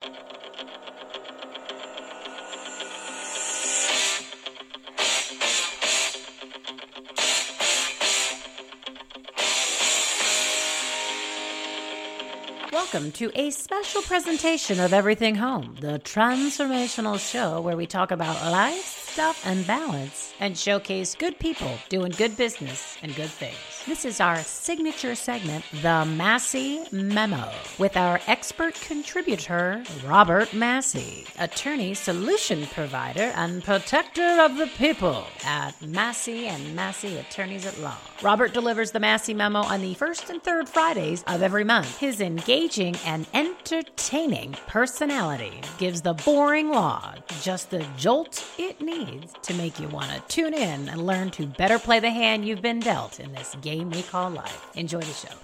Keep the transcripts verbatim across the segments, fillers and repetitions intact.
Welcome to a special presentation of Everything Home, the transformational show where we talk about life, stuff, and balance, and showcase good people doing good business and good things. This is our signature segment, The Massey Memo, with our expert contributor, Robert Massey, attorney, solution provider, and protector of the people at Massey and Massey Attorneys at Law. Robert delivers the Massey Memo on the first and third Fridays of every month. His engaging and entertaining personality gives the boring law just the jolt it needs to make you want to tune in and learn to better play the hand you've been dealt in this game we call life. Enjoy the show.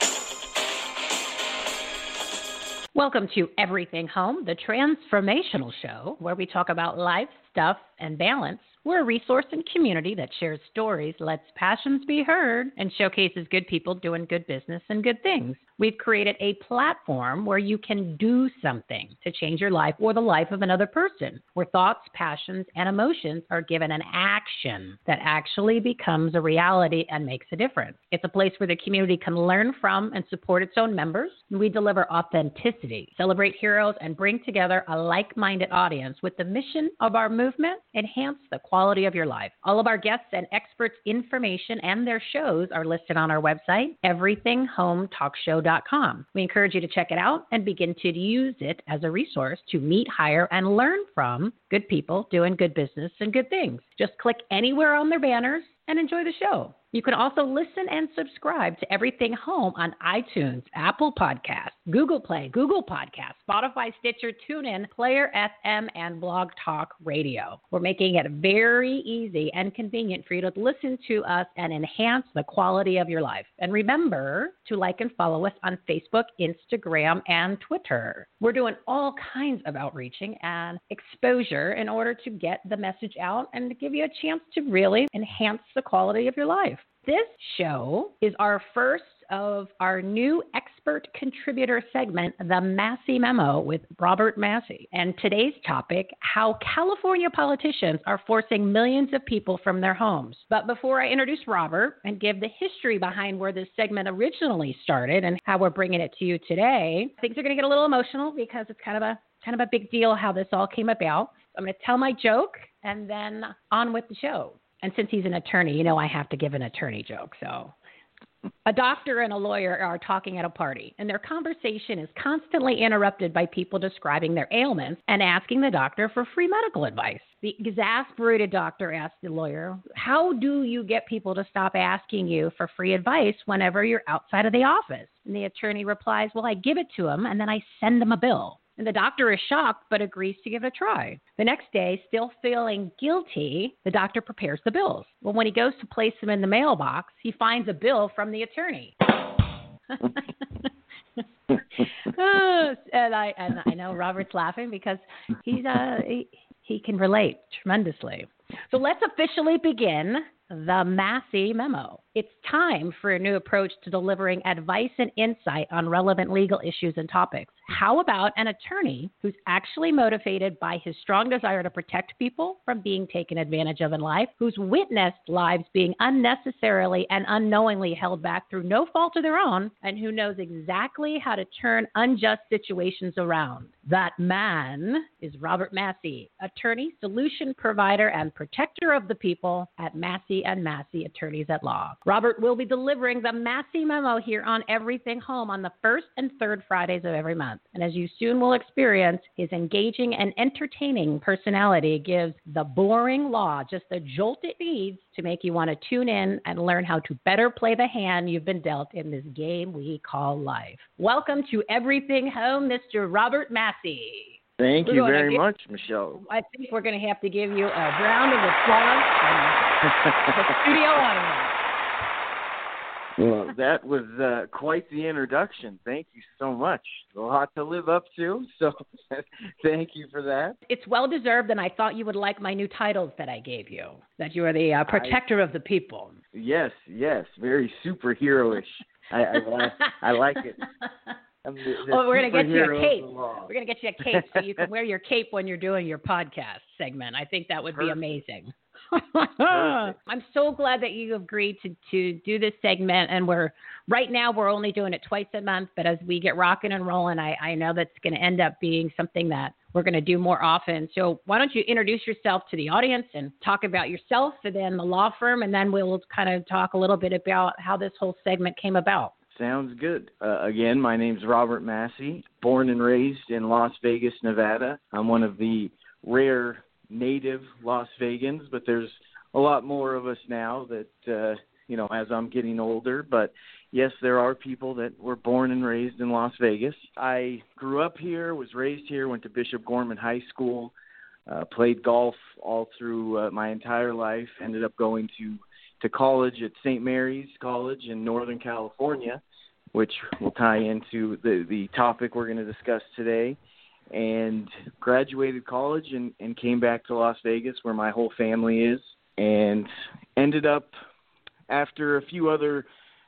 Welcome to Everything Home, the transformational show where we talk about life, stuff, and balance. We're a resource and community that shares stories, lets passions be heard, and showcases good people doing good business and good things. We've created a platform where you can do something to change your life or the life of another person, where thoughts, passions, and emotions are given an action that actually becomes a reality and makes a difference. It's a place where the community can learn from and support its own members. We deliver authenticity, celebrate heroes, and bring together a like-minded audience with the mission of our movement: enhance the quality of your life. All of our guests and experts' information and their shows are listed on our website, everything home talk show dot com. We encourage you to check it out and begin to use it as a resource to meet, hire, and learn from good people doing good business and good things. Just click anywhere on their banners and enjoy the show. You can also listen and subscribe to Everything Home on iTunes, Apple Podcasts, Google Play, Google Podcasts, Spotify, Stitcher, TuneIn, Player F M, and Blog Talk Radio. We're making it very easy and convenient for you to listen to us and enhance the quality of your life. And remember to like and follow us on Facebook, Instagram, and Twitter. We're doing all kinds of outreaching and exposure in order to get the message out and to give you a chance to really enhance the quality of your life. This show is our first of our new expert contributor segment, The Massey Memo with Robert Massey. And today's topic, how California politicians are forcing millions of people from their homes. But before I introduce Robert and give the history behind where this segment originally started and how we're bringing it to you today, things are going to get a little emotional because it's kind of a kind of a big deal how this all came about. I'm going to tell my joke and then on with the show. And since he's an attorney, you know I have to give an attorney joke. So a doctor and a lawyer are talking at a party, and their conversation is constantly interrupted by people describing their ailments and asking the doctor for free medical advice. The exasperated doctor asks the lawyer, how do you get people to stop asking you for free advice whenever you're outside of the office? And the attorney replies, well, I give it to them, and then I send them a bill. And the doctor is shocked, but agrees to give it a try. The next day, still feeling guilty, the doctor prepares the bills. Well, when he goes to place them in the mailbox, he finds a bill from the attorney. oh, and I and I know Robert's laughing because he's uh he, he can relate tremendously. So let's officially begin the Massey Memo. It's time for a new approach to delivering advice and insight on relevant legal issues and topics. How about an attorney who's actually motivated by his strong desire to protect people from being taken advantage of in life, who's witnessed lives being unnecessarily and unknowingly held back through no fault of their own, and who knows exactly how to turn unjust situations around? That man is Robert Massey, attorney, solution provider, and protector of the people at Massey and Massey Attorneys at Law. Robert will be delivering the Massey Memo here on Everything Home on the first and third Fridays of every month. And as you soon will experience, his engaging and entertaining personality gives the boring law just the jolt it needs to make you want to tune in and learn how to better play the hand you've been dealt in this game we call life. Welcome to Everything Home, Mister Robert Massey. Thank we're you very give, much, Michelle. I think we're going to have to give you a round of applause from the studio audience. Well, that was uh, quite the introduction. Thank you so much. A lot to live up to, so thank you for that. It's well-deserved, and I thought you would like my new titles that I gave you, that you are the uh, protector I, of the people. Yes, yes, very superhero-ish. I, I, I like it. I'm the, the oh, we're going to get you a cape. We're going to get you a cape so you can wear your cape when you're doing your podcast segment. I think that would Perfect. be amazing. I'm so glad that you agreed to, to do this segment. And we're right now we're only doing it twice a month. But as we get rocking and rolling, I, I know that's going to end up being something that we're going to do more often. So why don't you introduce yourself to the audience and talk about yourself and then the law firm. And then we'll kind of talk a little bit about how this whole segment came about. Sounds good. Uh, again, my name's Robert Massey, born and raised in Las Vegas, Nevada. I'm one of the rare native Las Vegans, but there's a lot more of us now that, uh, you know, as I'm getting older. But yes, there are people that were born and raised in Las Vegas. I grew up here, was raised here, went to Bishop Gorman High School, uh, played golf all through uh, my entire life, ended up going to to college at Saint Mary's College in Northern California, which will tie into the, the topic we're going to discuss today, and graduated college and, and came back to Las Vegas where my whole family is, and ended up, after a few other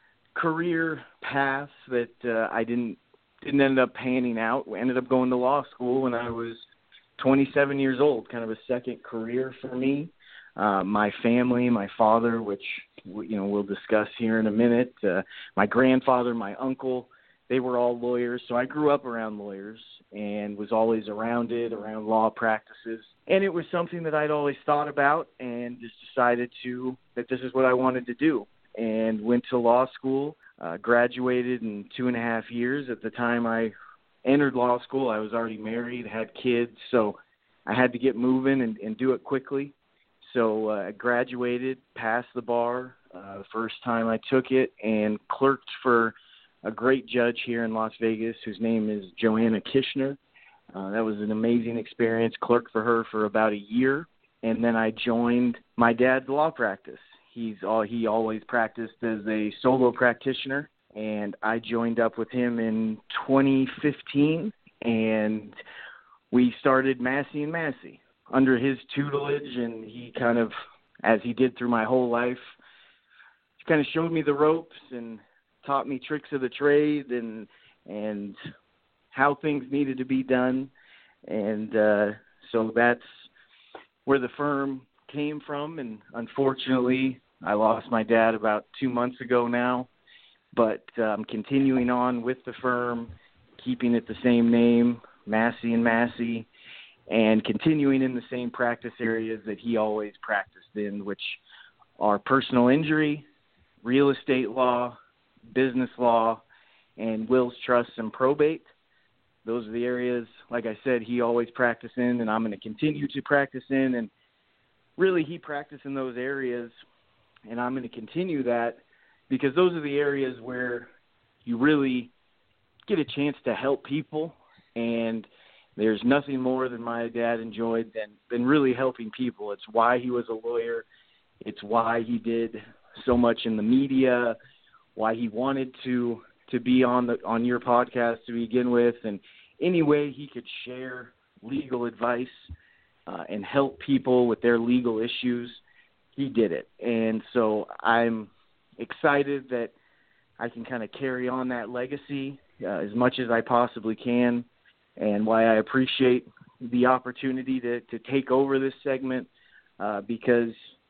career paths that uh, I didn't didn't end up panning out, we ended up going to law school when I was twenty-seven years old, kind of a second career for me. Uh, my family, my father, which, you know, we'll discuss here in a minute, uh, my grandfather, my uncle, they were all lawyers. So I grew up around lawyers and was always around it, around law practices. And it was something that I'd always thought about and just decided to, that this is what I wanted to do. And went to law school, uh, graduated in two and a half years. At the time I entered law school, I was already married, had kids, so I had to get moving and, and do it quickly. So uh, I graduated, passed the bar uh, the first time I took it, and clerked for a great judge here in Las Vegas whose name is Joanna Kishner. Uh, that was an amazing experience, clerked for her for about a year, and then I joined my dad's law practice. He's all, he always practiced as a solo practitioner, and I joined up with him in twenty fifteen, and we started Massey and Massey under his tutelage, and he kind of, as he did through my whole life, he kind of showed me the ropes and taught me tricks of the trade and and how things needed to be done. And uh, so that's where the firm came from. And unfortunately, I lost my dad about two months ago now, but I'm um, continuing on with the firm, keeping it the same name, Massey and Massey, and continuing in the same practice areas that he always practiced in, which are personal injury, real estate law, business law, and wills, trusts, and probate. Those are the areas, like I said, he always practiced in, and I'm going to continue to practice in. And really, he practiced in those areas, and I'm going to continue that because those are the areas where you really get a chance to help people. And there's nothing more than my dad enjoyed than, than really helping people. It's why he was a lawyer. It's why he did so much in the media, why he wanted to to be on the on your podcast to begin with, and any way he could share legal advice uh, and help people with their legal issues, he did it. And so I'm excited that I can kind of carry on that legacy uh, as much as I possibly can, and why I appreciate the opportunity to, to take over this segment uh, because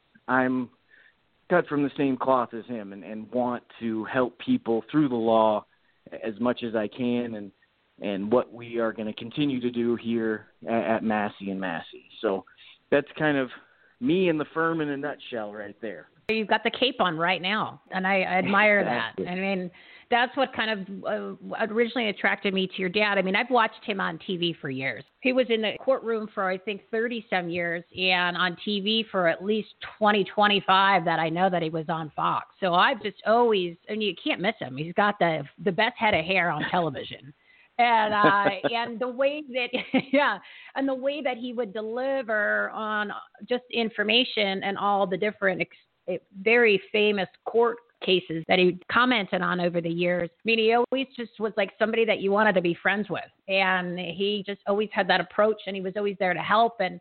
I'm cut from the same cloth as him and, and want to help people through the law as much as I can, and and what we are going to continue to do here at, at Massey and Massey. So that's kind of me and the firm in a nutshell right there. You've got the cape on right now, and I admire that. I mean, that's what kind of uh, originally attracted me to your dad. I mean, I've watched him on T V for years. He was in the courtroom for, I think, thirty-some years, and on T V for at least twenty, twenty-five that I know that he was on Fox. So I've just always, and you can't miss him. He's got the the best head of hair on television. And uh, and the way that, yeah, and the way that he would deliver on just information and all the different ex- very famous court cases that he commented on over the years. I mean, he always just was like somebody that you wanted to be friends with. And he just always had that approach, and he was always there to help. And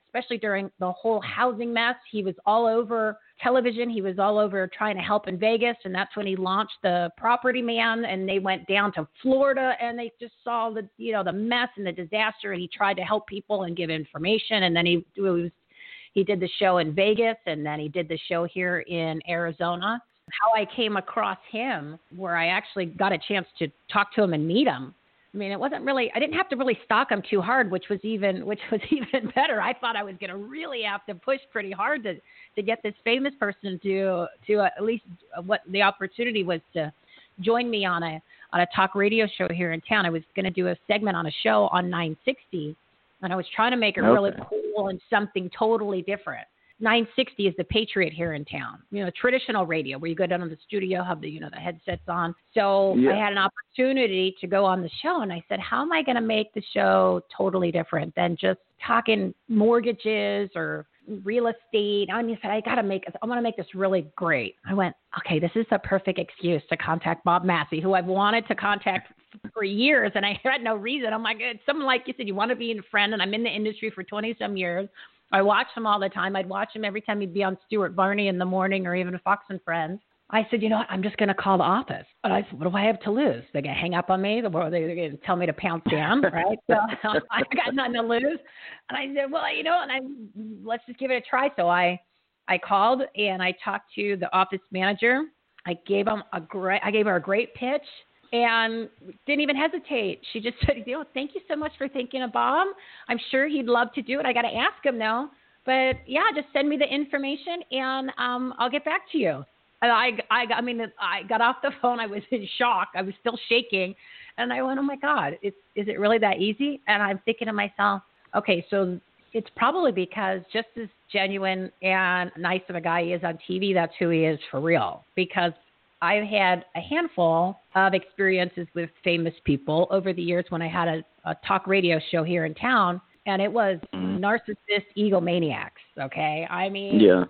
especially during the whole housing mess. He was all over television. He was all over trying to help in Vegas. And that's when he launched the Property Man, and they went down to Florida and they just saw the, you know, the mess and the disaster. And he tried to help people and give information. And then he it was, he did the show in Vegas, and then he did the show here in Arizona. How I came across him, where I actually got a chance to talk to him and meet him. I mean, it wasn't really, I didn't have to really stalk him too hard, which was even, which was even better. I thought I was going to really have to push pretty hard to, to get this famous person to, to uh, at least what the opportunity was to join me on a, on a talk radio show here in town. I was going to do a segment on a show on nine sixty, and I was trying to make it okay. really cool and something totally different. nine sixty is the Patriot here in town, you know, traditional radio where you go down to the studio, have the, you know, the headsets on. So yeah. I had an opportunity to go on the show, and I said, how am I going to make the show totally different than just talking mortgages or real estate? And I said, I got to make, I want to make this really great. I went, okay, this is the perfect excuse to contact Bob Massey, who I've wanted to contact for years. And I had no reason. I'm like, it's something like you said, you want to be a friend, and I'm in the industry for twenty some years. I watched him all the time. I'd watch him every time he'd be on Stuart Varney in the morning or even Fox and Friends. I said, you know what, I'm just going to call the office. And I said, what do I have to lose? They're going to hang up on me? Or they're going to tell me to pounce down, right? So I got nothing to lose. And I said, well, you know, and I let's just give it a try. So I, I called and I talked to the office manager. I gave him a great, I gave her a great pitch. And didn't even hesitate. She just said, you know, thank you so much for thinking of Bob. I'm sure he'd love to do it. I got to ask him now. But, yeah, just send me the information, and um, I'll get back to you. And I, I, I mean, I got off the phone. I was in shock. I was still shaking. And I went, oh, my God, it's, is it really that easy? And I'm thinking to myself, okay, so it's probably because just as genuine and nice of a guy he is on T V, that's who he is for real. Because I've had a handful of experiences with famous people over the years when I had a, a talk radio show here in town, and it was mm. narcissist egomaniacs, okay? I mean, yeah.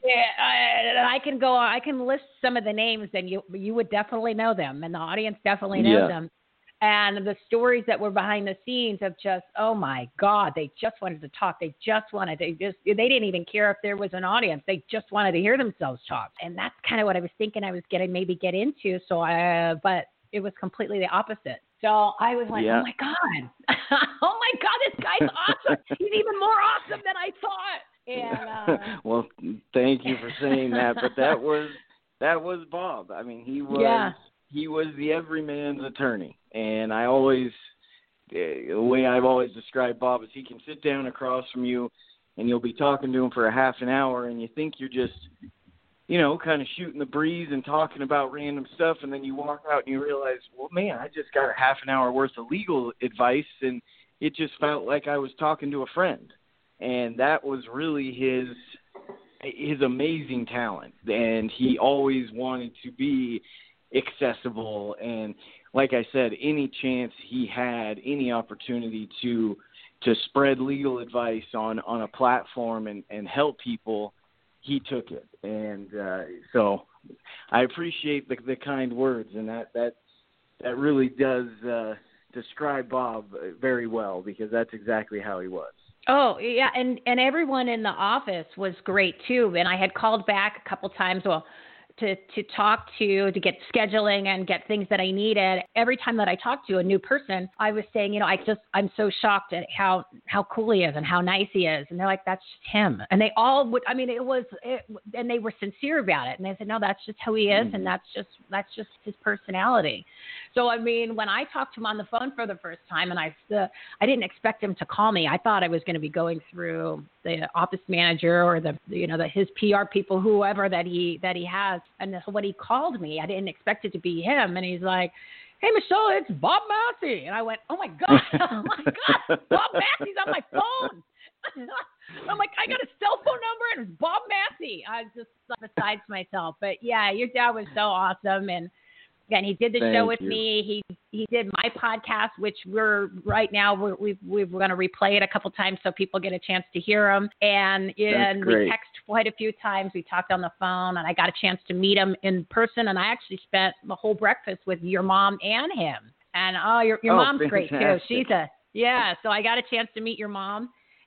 yeah I, I can go on, I can list some of the names, and you you would definitely know them, and the audience definitely knows yeah. them. And the stories that were behind the scenes of just, oh my God, they just wanted to talk. They just wanted, they just, they didn't even care if there was an audience. They just wanted to hear themselves talk. And that's kind of what I was thinking I was going to maybe get into. So I, but it was completely the opposite. So I was like, yeah. oh my God, oh my God, this guy's awesome. He's even more awesome than I thought. And, uh, well, thank you for saying that. But that was, that was Bob. I mean, he was, yeah. he was the everyman's attorney. And I always, the way I've always described Bob is he can sit down across from you and you'll be talking to him for a half an hour and you think you're just, you know, kind of shooting the breeze and talking about random stuff. And then you walk out and you realize, well, man, I just got a half an hour worth of legal advice and it just felt like I was talking to a friend. And that was really his, his amazing talent. And he always wanted to be accessible, and like I said, any chance he had, any opportunity to to spread legal advice on, on a platform and, and help people, he took it. And uh, so I appreciate the, the kind words, and that that that really does uh, describe Bob very well, because that's exactly how he was. Oh, yeah, and, and everyone in the office was great, too. And I had called back a couple times, well, to, to talk to, to get scheduling and get things that I needed. Every time that I talked to a new person, I was saying, you know, I just, I'm so shocked at how, how cool he is and how nice he is. And they're like, that's just him. And they all would, I mean, it was, it, and they were sincere about it. And they said, no, that's just who he is. Mm-hmm. And that's just, that's just his personality. So, I mean, when I talked to him on the phone for the first time, and I, uh, I didn't expect him to call me. I thought I was going to be going through the office manager or the, you know, the, his P R people, whoever that he, that he has. And so when he called me, I didn't expect it to be him. And he's like, hey, Michelle, it's Bob Massey. And I went, oh my God, oh my God, Bob Massey's on my phone. I'm like, I got a cell phone number and it's Bob Massey. I was just besides myself. But yeah, your dad was so awesome. And again, he did the Thank show with you. me. He he did my podcast, which we're right now we're we we're going to replay it a couple times so people get a chance to hear him. And and we texted quite a few times. We talked on the phone, and I got a chance to meet him in person. And I actually spent the whole breakfast with your mom and him. And oh, your your oh, mom's fantastic. great too. She's a yeah. So I got a chance to meet your mom.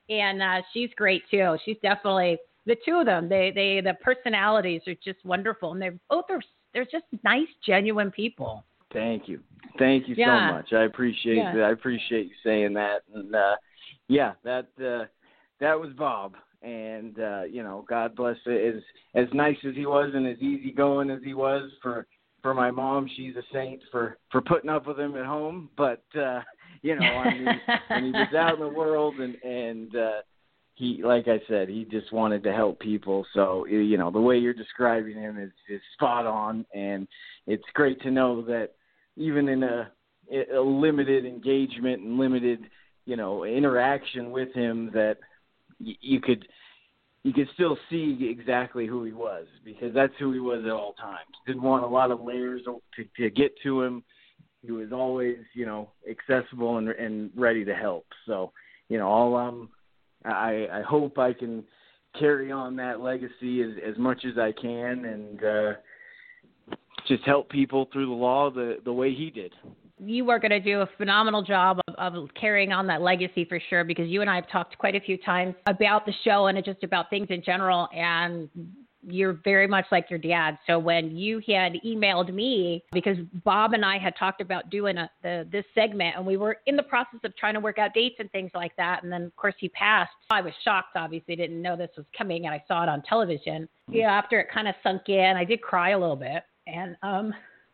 and uh, she's great too. She's definitely the two of them. They they the personalities are just wonderful, and they're both are they're just nice, genuine people. Thank you, thank you yeah. so much. I appreciate yeah. I appreciate you saying that, and uh, yeah, that uh, that was Bob. And, uh, you know, God bless it. As, as nice as he was and as easygoing as he was for, for my mom, she's a saint for, for putting up with him at home. But, uh, you know, I mean, when he was out in the world and, and uh, he, like I said, he just wanted to help people. So, you know, the way you're describing him is, is spot on. And it's great to know that even in a, a limited engagement and limited, you know, interaction with him that, you could you could still see exactly who he was, because that's who he was at all times. Didn't want a lot of layers to, to get to him. He was always, you know, accessible and, and ready to help. So, you know, all um, I, I hope I can carry on that legacy as, as much as I can and uh, just help people through the law the, the way he did. You are going to do a phenomenal job of, of carrying on that legacy for sure, because you and I have talked quite a few times about the show and just about things in general, and you're very much like your dad. So when you had emailed me, because Bob and I had talked about doing a, the, this segment, and we were in the process of trying to work out dates and things like that, and then, of course, he passed. I was shocked, obviously, didn't know this was coming, and I saw it on television. Yeah, after it kind of sunk in, I did cry a little bit, and um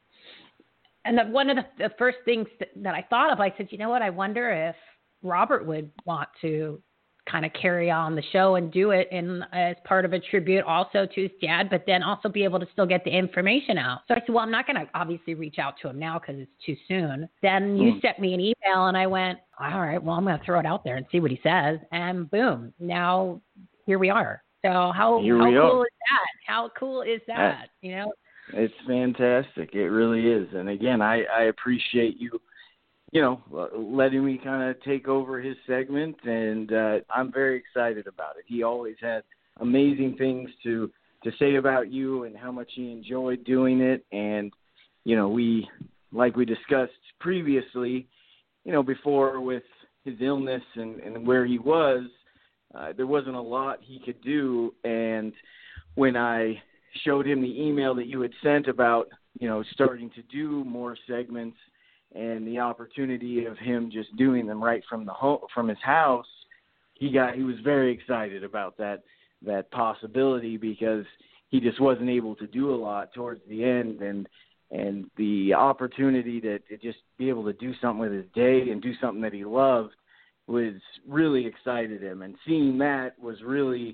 And the, one of the, the first things that, that I thought of, I said, you know what, I wonder if Robert would want to kind of carry on the show and do it in as part of a tribute also to his dad, but then also be able to still get the information out. So I said, well, I'm not going to obviously reach out to him now because it's too soon. Then you mm. sent me an email, and I went, all right, well, I'm going to throw it out there and see what he says. And boom, now here we are. So how, how cool is that? How cool is that? You know? It's fantastic. It really is. And again, I, I appreciate you, you know, letting me kind of take over his segment. And uh, I'm very excited about it. He always had amazing things to, to say about you and how much he enjoyed doing it. And, you know, we, like we discussed previously, you know, before with his illness and, and where he was, uh, there wasn't a lot he could do. And when I showed him the email that you had sent about, you know, starting to do more segments and the opportunity of him just doing them right from the home, from his house, he got, he was very excited about that, that possibility, because he just wasn't able to do a lot towards the end. And, and the opportunity to, to just be able to do something with his day and do something that he loved was really excited him. And seeing that was really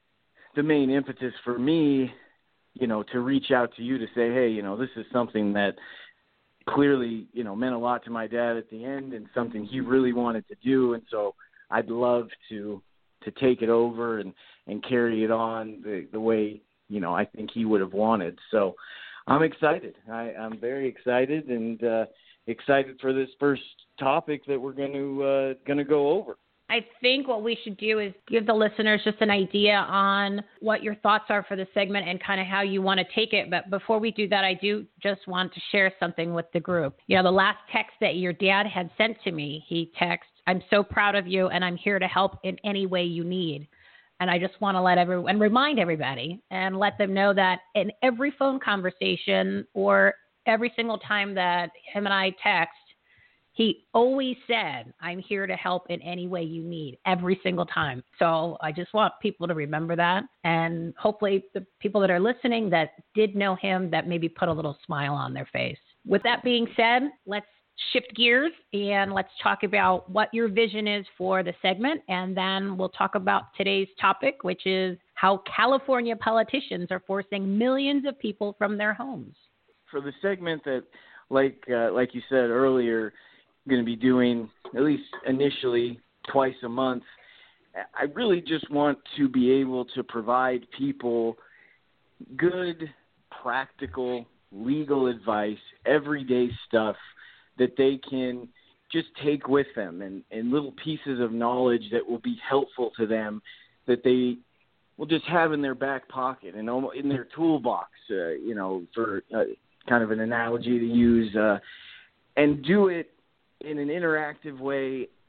the main impetus for me, you know, to reach out to you to say, hey, you know, this is something that clearly, you know, meant a lot to my dad at the end and something he really wanted to do. And so I'd love to, to take it over and, and carry it on the, the way, you know, I think he would have wanted. So I'm excited. I, I'm very excited and uh, excited for this first topic that we're going to, uh, going to go over. I think what we should do is give the listeners just an idea on what your thoughts are for the segment and kind of how you want to take it. But before we do that, I do just want to share something with the group. You know, the last text that your dad had sent to me, he texted, I'm so proud of you and I'm here to help in any way you need. And I just want to let everyone remind everybody and let them know that in every phone conversation or every single time that him and I text, he always said, I'm here to help in any way you need, every single time. So I just want people to remember that. And hopefully the people that are listening that did know him, that maybe put a little smile on their face. With that being said, let's shift gears and let's talk about what your vision is for the segment. And then we'll talk about today's topic, which is how California politicians are forcing millions of people from their homes. For the segment that, like uh, like you said earlier, going to be doing at least initially twice a month, I really just want to be able to provide people good, practical, legal advice, everyday stuff that they can just take with them and, and little pieces of knowledge that will be helpful to them that they will just have in their back pocket and in their toolbox, uh, you know, for uh, kind of an analogy to use, uh, and do it in an interactive way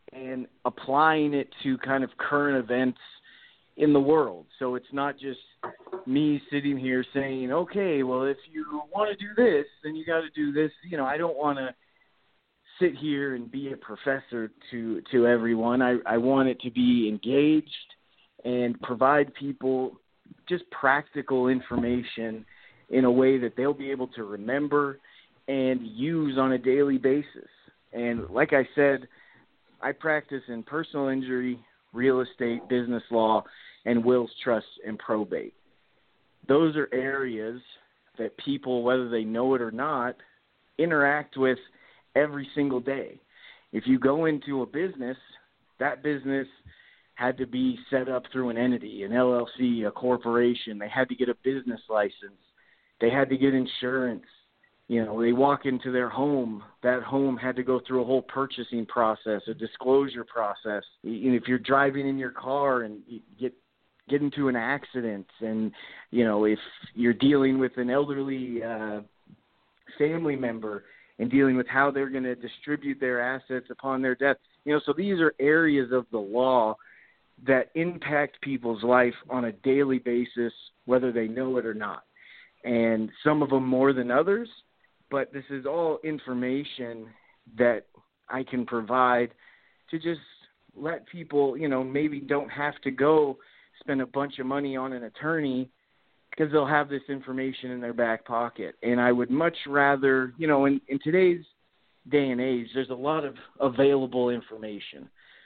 and applying it to kind of current events in the world. So it's not just me sitting here saying, okay, well, if you want to do this, then you got to do this. You know, I don't want to sit here and be a professor to, to everyone. I, I want it to be engaged and provide people just practical information in a way that they'll be able to remember and use on a daily basis. And like I said, I practice in personal injury, real estate, business law, and wills, trusts, and probate. Those are areas that people, whether they know it or not, interact with every single day. If you go into a business, that business had to be set up through an entity, an L L C, a corporation. They had to get a business license. They had to get insurance. You know, they walk into their home. That home had to go through a whole purchasing process, a disclosure process. You know, if you're driving in your car and you get get into an accident, and you know, if you're dealing with an elderly uh, family member and dealing with how they're going to distribute their assets upon their death, you know, so these are areas of the law that impact people's life on a daily basis, whether they know it or not. And some of them more than others. But this is all information that I can provide to just let people, you know, maybe don't have to go spend a bunch of money on an attorney because they'll have this information in their back pocket. And I would much rather, you know, in, in today's day and age, there's a lot of available information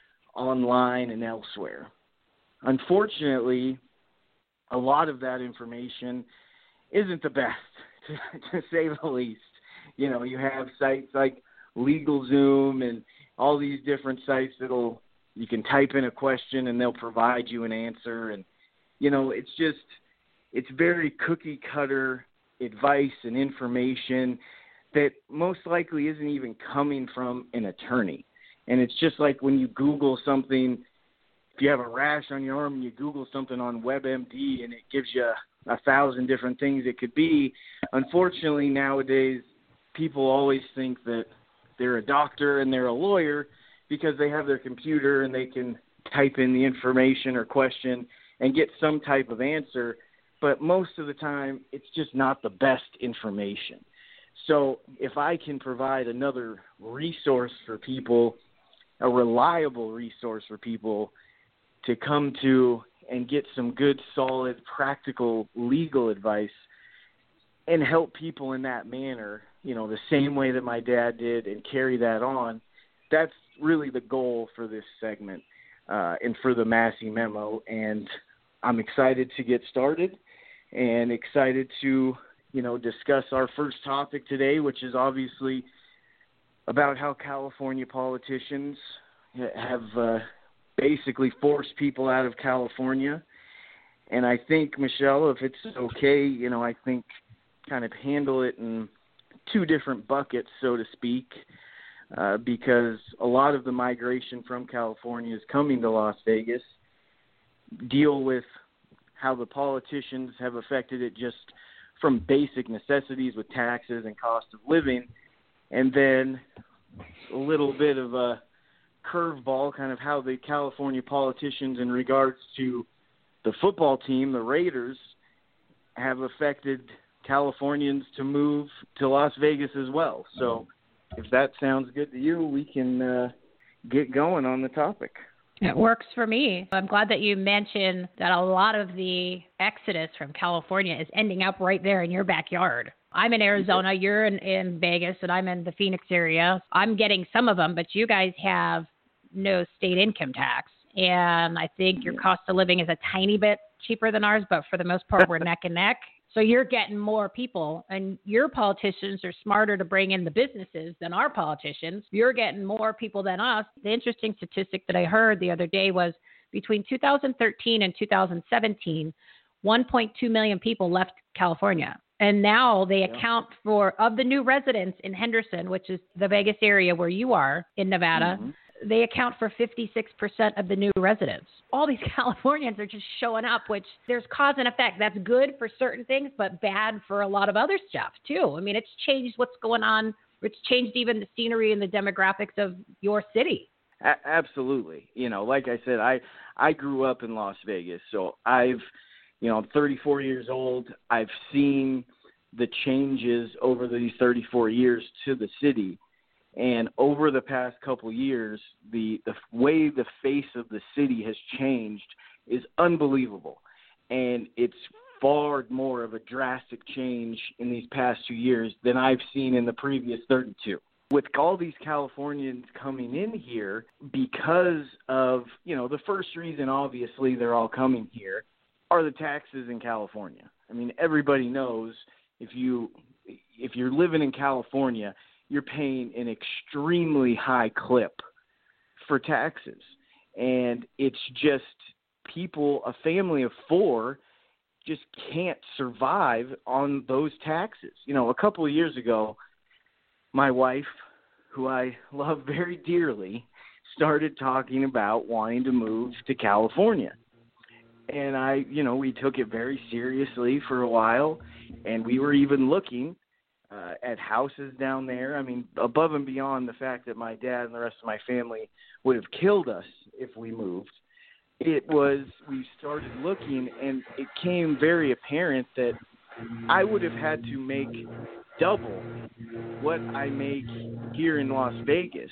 online and elsewhere. Unfortunately, a lot of that information isn't the best, to, to say the least. You know, you have sites like LegalZoom and all these different sites that'll, you can type in a question and they'll provide you an answer. And, you know, it's just, it's very cookie cutter advice and information that most likely isn't even coming from an attorney. And it's just like when you Google something, if you have a rash on your arm and you Google something on WebMD and it gives you a, a thousand different things it could be. Unfortunately, nowadays, people always think that they're a doctor and they're a lawyer because they have their computer and they can type in the information or question and get some type of answer. But most of the time, it's just not the best information. So if I can provide another resource for people, a reliable resource for people to come to and get some good, solid, practical legal advice and help people in that manner, you know, the same way that my dad did, and carry that on, that's really the goal for this segment uh, and for the Massey Memo. And I'm excited to get started and excited to, you know, discuss our first topic today, which is obviously about how California politicians have uh, basically forced people out of California. And I think, Michelle, if it's okay, you know, I think kind of handle it in two different buckets, so to speak, uh, because a lot of the migration from California is coming to Las Vegas, deal with how the politicians have affected it just from basic necessities with taxes and cost of living, and then a little bit of a curveball, kind of how the California politicians in regards to the football team, the Raiders, have affected Californians to move to Las Vegas as well. So if that sounds good to you, we can uh, get going on the topic. It works for me. I'm glad that you mentioned that a lot of the exodus from California is ending up right there in your backyard. I'm in Arizona, you're in, in Vegas, and I'm in the Phoenix area. I'm getting some of them, but you guys have no state income tax. And I think your cost of living is a tiny bit cheaper than ours, but for the most part, we're neck and neck. So you're getting more people, and your politicians are smarter to bring in the businesses than our politicians. You're getting more people than us. The interesting statistic that I heard the other day was between two thousand thirteen and two thousand seventeen, one point two million people left California. And now they account for, of the new residents in Henderson, which is the Vegas area where you are in Nevada, mm-hmm. they account for fifty-six percent of the new residents. All these Californians are just showing up, which there's cause and effect. That's good for certain things, but bad for a lot of other stuff too. I mean, it's changed what's going on. It's changed even the scenery and the demographics of your city. A- absolutely. You know, like I said, I I grew up in Las Vegas, so I've, you know, I'm thirty-four years old. I've seen the changes over these thirty-four years to the city, and over the past couple years, the the way the face of the city has changed is unbelievable, and it's far more of a drastic change in these past two years than I've seen in the previous thirty-two. With all these Californians coming in here because of, you know, the first reason obviously they're all coming here are the taxes in California. I mean, everybody knows if you if you're living in California, you're paying an extremely high clip for taxes. And it's just people, a family of four, just can't survive on those taxes. You know, a couple of years ago, my wife, who I love very dearly, started talking about wanting to move to California. And I, you know, we took it very seriously for a while, and we were even looking uh, at houses down there. I mean, above and beyond the fact that my dad and the rest of my family would have killed us if we moved, it was, we started looking, and it became very apparent that I would have had to make double what I make here in Las Vegas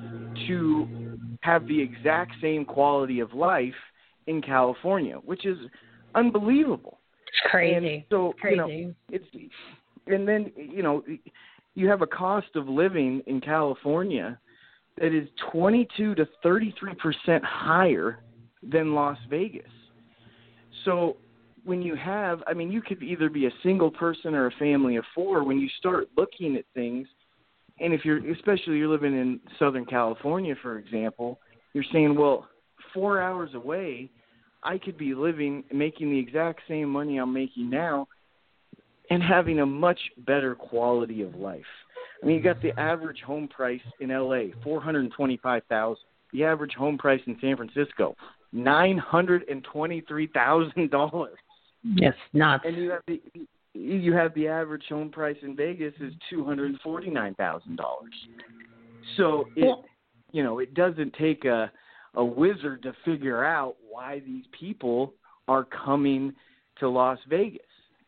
to have the exact same quality of life in California, which is unbelievable. It's crazy. And so, it's crazy. You know, it's, and then, you know, you have a cost of living in California that is twenty-two to thirty-three percent higher than Las Vegas. So when you have, I mean, you could either be a single person or a family of four. When you start looking at things, and if you're, especially you're living in Southern California, for example, you're saying, well, four hours away, I could be living, making the exact same money I'm making now and having a much better quality of life. I mean, you got the average home price in L A, four hundred twenty-five thousand dollars. The average home price in San Francisco, nine hundred twenty-three thousand dollars. Yes, nuts. And you have the you have the average home price in Vegas is two hundred forty-nine thousand dollars. So it, well, you know, it doesn't take a a wizard to figure out why these people are coming to Las Vegas.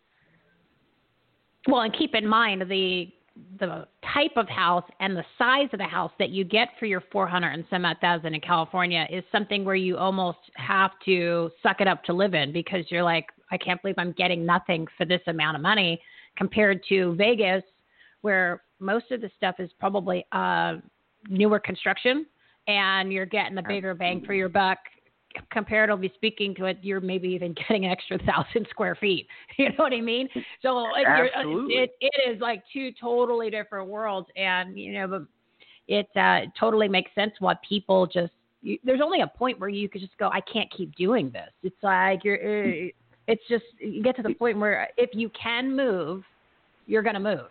Well, and keep in mind the the type of house and the size of the house that you get for your four hundred and some odd thousand in California is something where you almost have to suck it up to live in, because you're like, I can't believe I'm getting nothing for this amount of money, compared to Vegas, where most of the stuff is probably uh, newer construction and you're getting the bigger bang for your buck. Comparatively speaking to it, you're maybe even getting an extra thousand square feet. You know what I mean? So like, Absolutely. You're, it, it is like two totally different worlds. And, you know, but it uh, totally makes sense why people just, you, there's only a point where you could just go, I can't keep doing this. It's like, you're, it's just, you get to the point where if you can move, you're going to move.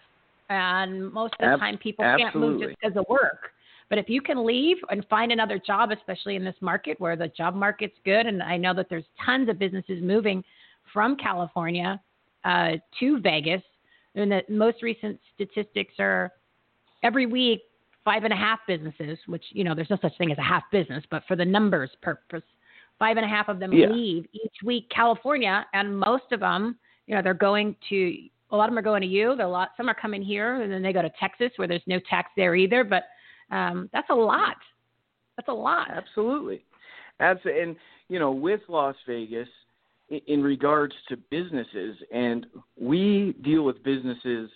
And most of the Ab- time people absolutely. can't move just because of work. But if you can leave and find another job, especially in this market where the job market's good, and I know that there's tons of businesses moving from California uh, to Vegas, and the most recent statistics are every week, five and a half businesses, which, you know, there's no such thing as a half business, but for the numbers purpose, five and a half of them yeah. leave each week California, and most of them, you know, they're going to, a lot of them are going to you, there are a lot, some are coming here, and then they go to Texas where there's no tax there either, but Um, that's a lot. That's a lot. Absolutely. Absolutely. And, you know, with Las Vegas, in, in regards to businesses, and we deal with businesses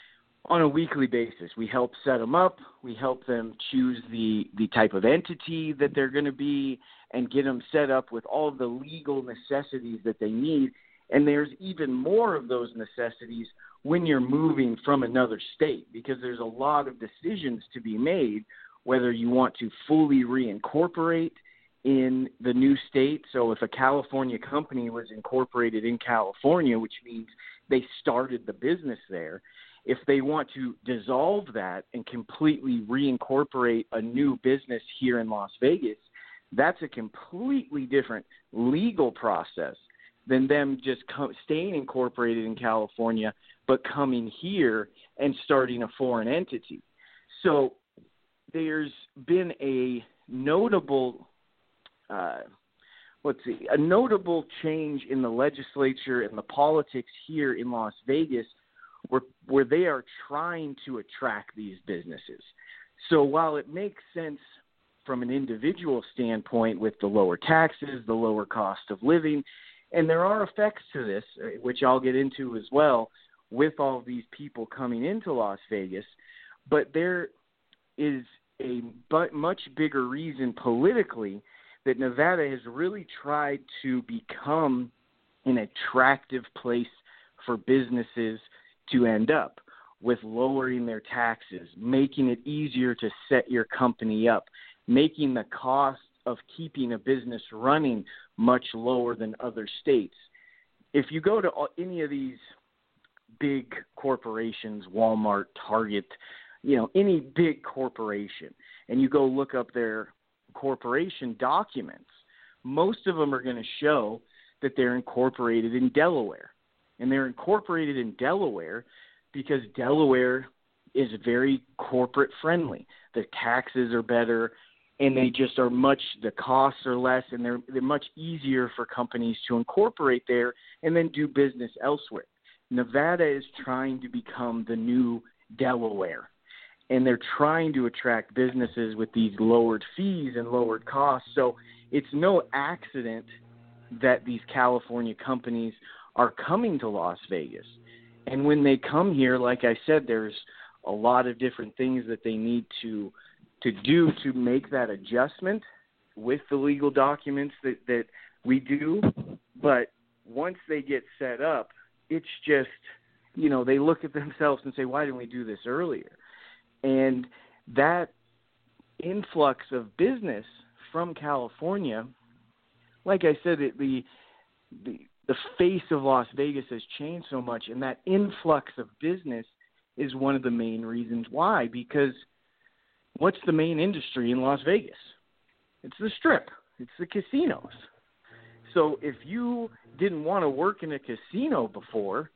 on a weekly basis. We help set them up. We help them choose the, the type of entity that they're going to be and get them set up with all of the legal necessities that they need. And there's even more of those necessities when you're moving from another state, because there's a lot of decisions to be made, whether you want to fully reincorporate in the new state. So if a California company was incorporated in California, which means they started the business there, if they want to dissolve that and completely reincorporate a new business here in Las Vegas, that's a completely different legal process than them just come, staying incorporated in California, but coming here and starting a foreign entity. So there's been a notable, uh, let's see, a notable change in the legislature and the politics here in Las Vegas where, where they are trying to attract these businesses. So while it makes sense from an individual standpoint with the lower taxes, the lower cost of living, and there are effects to this, which I'll get into as well, with all these people coming into Las Vegas, but there is a but much bigger reason politically that Nevada has really tried to become an attractive place for businesses to end up, with lowering their taxes, making it easier to set your company up, making the cost of keeping a business running much lower than other states. If you go to any of these big corporations, Walmart, Target, you know, any big corporation, and you go look up their corporation documents, most of them are going to show that they're incorporated in Delaware. And they're incorporated in Delaware because Delaware is very corporate friendly. The taxes are better, and they just are much, the costs are less, and they're, they're much easier for companies to incorporate there and then do business elsewhere. Nevada is trying to become the new Delaware, and they're trying to attract businesses with these lowered fees and lowered costs. So it's no accident that these California companies are coming to Las Vegas. And when they come here, like I said, there's a lot of different things that they need to to do to make that adjustment with the legal documents that, that we do. But once they get set up, it's just, you know, they look at themselves and say, why didn't we do this earlier? And that influx of business from California, like I said, it, the, the the face of Las Vegas has changed so much, and that influx of business is one of the main reasons why. Because what's the main industry in Las Vegas? It's the Strip. It's the casinos. So if you didn't want to work in a casino before,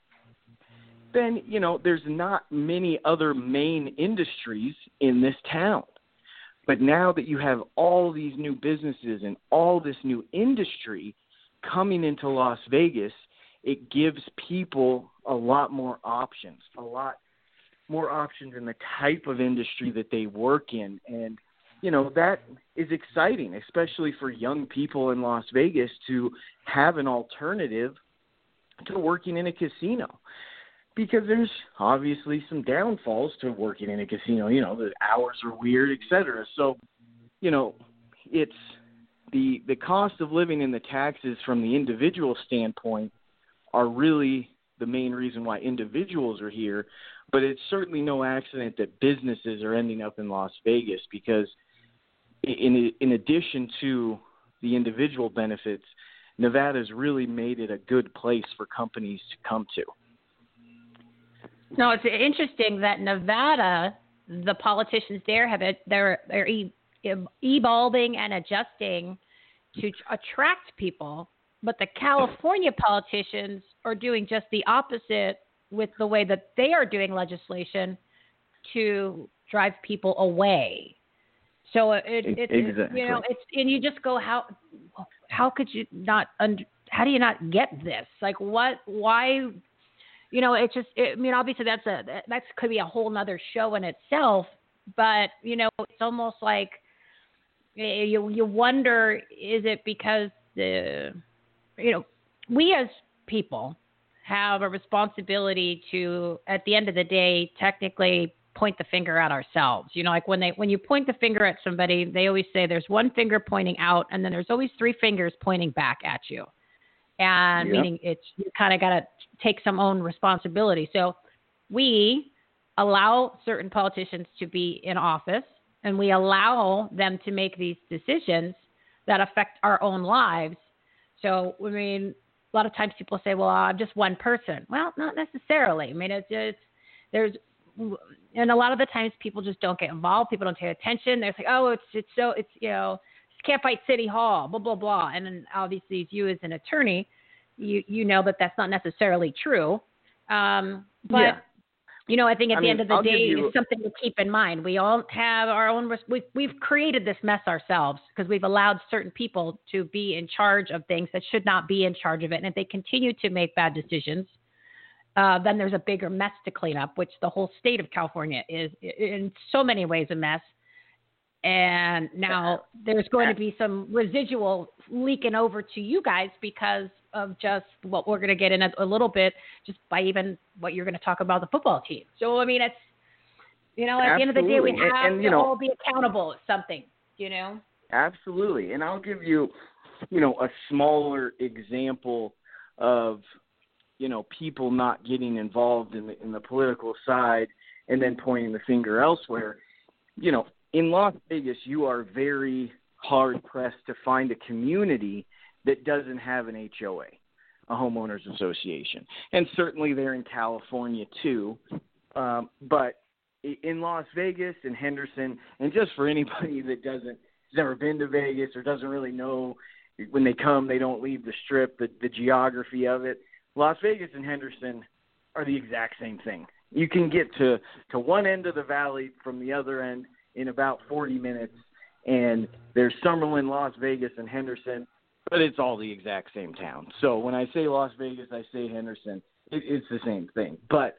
then, you know, there's not many other main industries in this town. But now that you have all these new businesses and all this new industry coming into Las Vegas, it gives people a lot more options, a lot more options in the type of industry that they work in. And, you know, that is exciting, especially for young people in Las Vegas to have an alternative to working in a casino. Because there's obviously some downfalls to working in a casino. You know, the hours are weird, et cetera. So, you know, it's the the cost of living and the taxes from the individual standpoint are really the main reason why individuals are here. But it's certainly no accident that businesses are ending up in Las Vegas, because in in addition to the individual benefits, Nevada's really made it a good place for companies to come to. No, it's interesting that Nevada, the politicians there have it, they're they're e- evolving and adjusting to attract people, but the California politicians are doing just the opposite with the way that they are doing legislation to drive people away. So it, it, exactly. you know, it's, and you just go, how, how could you not, under, how do you not get this? Like what, why, you know, it just, it, I mean, obviously that's a, that could be a whole nother show in itself, but you know, it's almost like you, you wonder, is it because the, you know, we as people have a responsibility to, at the end of the day, technically point the finger at ourselves. You know, like when they when you point the finger at somebody, they always say there's one finger pointing out, and then there's always three fingers pointing back at you. And yep. Meaning it's you kind of got to take some own responsibility. So we allow certain politicians to be in office, and we allow them to make these decisions that affect our own lives. So, I mean, a lot of times people say, well, I'm just one person. Well, not necessarily. I mean, it's just, there's, and a lot of the times people just don't get involved. People don't pay attention. They're like, oh, it's, it's so, it's, you know, can't fight City Hall, blah, blah, blah. And then obviously you as an attorney, you, you know that that's not necessarily true. Um, but, yeah. You know, I think at I the mean, end of the I'll day, you... it's something to keep in mind. We all have our own, we've, we've created this mess ourselves because we've allowed certain people to be in charge of things that should not be in charge of it. And if they continue to make bad decisions, uh, then there's a bigger mess to clean up, which the whole state of California is in so many ways a mess. And now there's going to be some residual leaking over to you guys because of just what we're going to get in a, a little bit, just by even what you're going to talk about the football team. So, I mean, it's, you know, at Absolutely. the end of the day, we have and, and, you to know, all be accountable at something, you know? Absolutely. And I'll give you, you know, a smaller example of, you know, people not getting involved in the, in the political side and then pointing the finger elsewhere. You know, in Las Vegas, you are very hard-pressed to find a community that doesn't have an H O A, a homeowners association. And certainly they're in California too. Um, but in Las Vegas and Henderson, and just for anybody that doesn't, has never been to Vegas or doesn't really know, when they come, they don't leave the Strip, the, the geography of it, Las Vegas and Henderson are the exact same thing. You can get to, to one end of the valley from the other end in about forty minutes, and there's Summerlin, Las Vegas, and Henderson, but it's all the exact same town. So when I say Las Vegas, I say Henderson. It, it's the same thing. But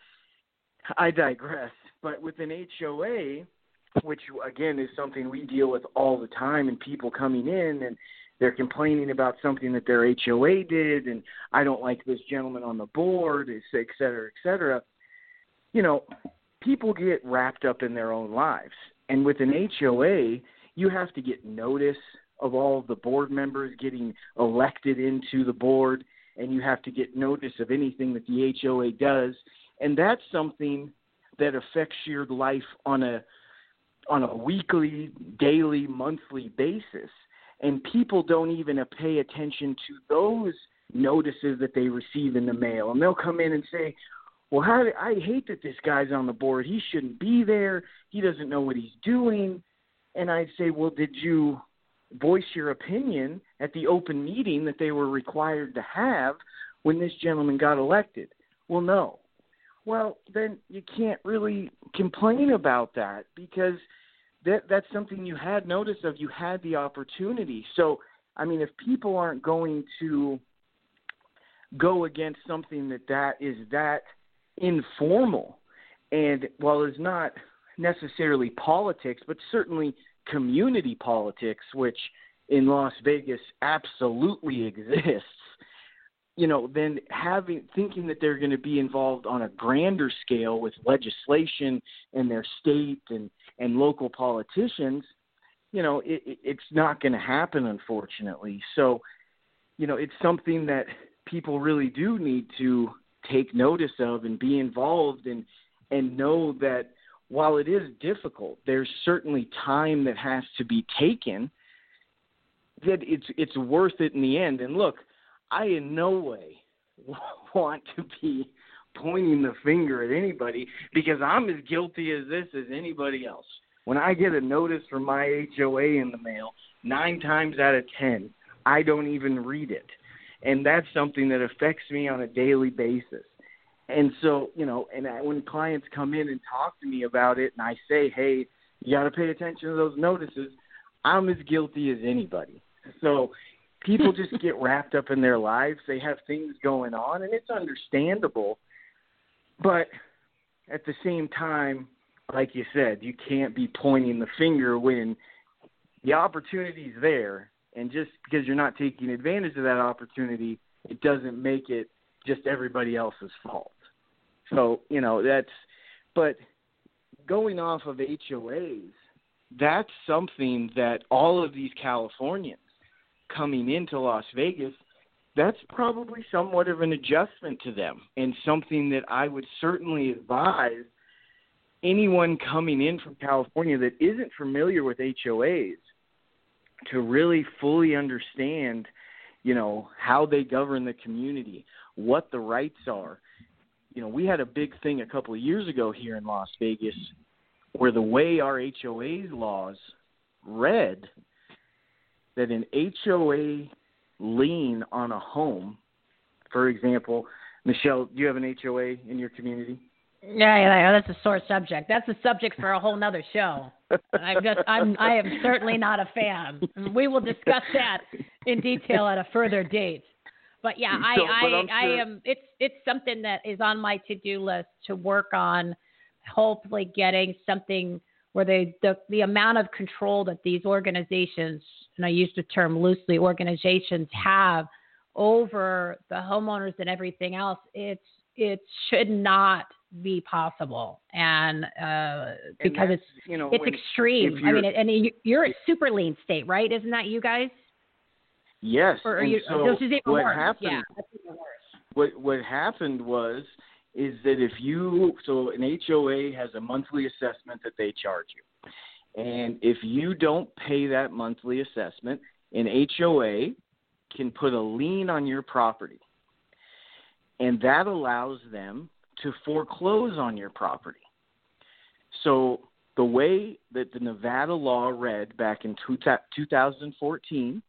I digress. But with an H O A, which, again, is something we deal with all the time, and people coming in and they're complaining about something that their H O A did, and I don't like this gentleman on the board, et cetera, et cetera. You know, people get wrapped up in their own lives. And with an H O A, you have to get notice of all of the board members getting elected into the board, and you have to get notice of anything that the H O A does. And that's something that affects your life on a on a weekly, daily, monthly basis. And people don't even pay attention to those notices that they receive in the mail. And they'll come in and say, well, how do, I hate that this guy's on the board. He shouldn't be there. He doesn't know what he's doing. And I'd say, well, did you voice your opinion at the open meeting that they were required to have when this gentleman got elected? Well, no. Well, then you can't really complain about that because that that's something you had notice of. You had the opportunity. So, I mean, if people aren't going to go against something that that is that informal, and while it's not necessarily politics, but certainly community politics, which in Las Vegas absolutely exists, you know, then having thinking that they're going to be involved on a grander scale with legislation and their state and, and local politicians, you know, it, it's not going to happen, unfortunately. So, you know, it's something that people really do need to take notice of and be involved in, and know that while it is difficult, there's certainly time that has to be taken, that it's it's worth it in the end. And look, I in no way want to be pointing the finger at anybody, because I'm as guilty as this as anybody else. When I get a notice from my H O A in the mail, nine times out of ten, I don't even read it. And that's something that affects me on a daily basis. And so, you know, and I, when clients come in and talk to me about it and I say, hey, you got to pay attention to those notices, I'm as guilty as anybody. So people just get wrapped up in their lives. They have things going on, and it's understandable. But at the same time, like you said, you can't be pointing the finger when the opportunity's there. And just because you're not taking advantage of that opportunity, it doesn't make it just everybody else's fault. So, you know, that's – but going off of H O As, that's something that all of these Californians coming into Las Vegas, that's probably somewhat of an adjustment to them, and something that I would certainly advise anyone coming in from California that isn't familiar with H O As to really fully understand, you know, how they govern the community, what the rights are. You know, we had a big thing a couple of years ago here in Las Vegas where the way our H O A's laws read, that an H O A lien on a home, for example, Michelle, do you have an H O A in your community? Yeah, yeah, that's a sore subject. That's a subject for a whole nother show. I'm just, I'm, I am certainly not a fan. We will discuss that in detail at a further date. But yeah, I, So, I, but I'm I sure- am. It's, it's something that is on my to-do list to work on. Hopefully, getting something where they, the, the amount of control that these organizations, and I use the term loosely, organizations have over the homeowners and everything else. It's, it should not be possible, and uh, because and it's you know, it's when, extreme. I mean, and you're a super lean state, right? Isn't that you guys? Yes, Or are and you, so this is even what worse. happened? Yeah, that's even worse. What what happened was is that if you so an H O A has a monthly assessment that they charge you, and if you don't pay that monthly assessment, an H O A can put a lien on your property, and that allows them to foreclose on your property. So the way that the Nevada law read back in two thousand fourteen,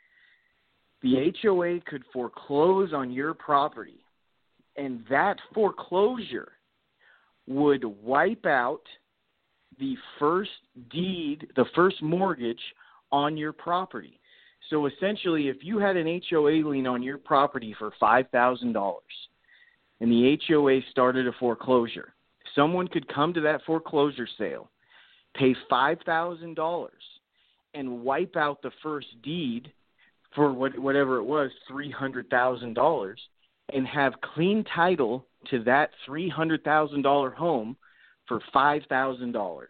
the H O A could foreclose on your property, and that foreclosure would wipe out the first deed, the first mortgage on your property. So essentially, if you had an H O A lien on your property for five thousand dollars, and the H O A started a foreclosure, someone could come to that foreclosure sale, pay five thousand dollars, and wipe out the first deed for what, whatever it was, three hundred thousand dollars, and have clean title to that three hundred thousand dollars home for five thousand dollars.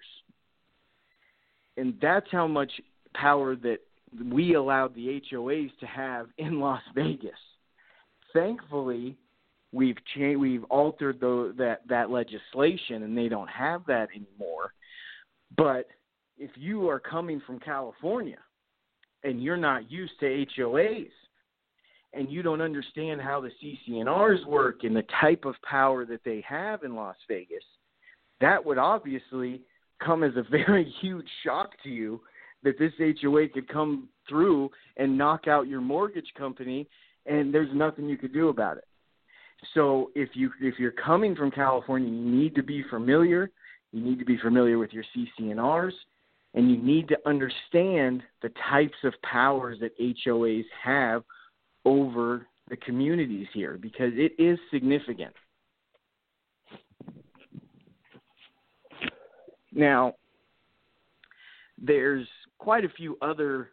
And that's how much power that we allowed the H O As to have in Las Vegas. Thankfully, We've cha- we've altered the, that that legislation, and they don't have that anymore. But if you are coming from California and you're not used to H O As, and you don't understand how the C C N Rs work and the type of power that they have in Las Vegas, that would obviously come as a very huge shock to you that this H O A could come through and knock out your mortgage company, and there's nothing you could do about it. So if you if you're coming from California, you need to be familiar. You need to be familiar with your C C N Rs, and you need to understand the types of powers that H O As have over the communities here, because it is significant. Now, there's quite a few other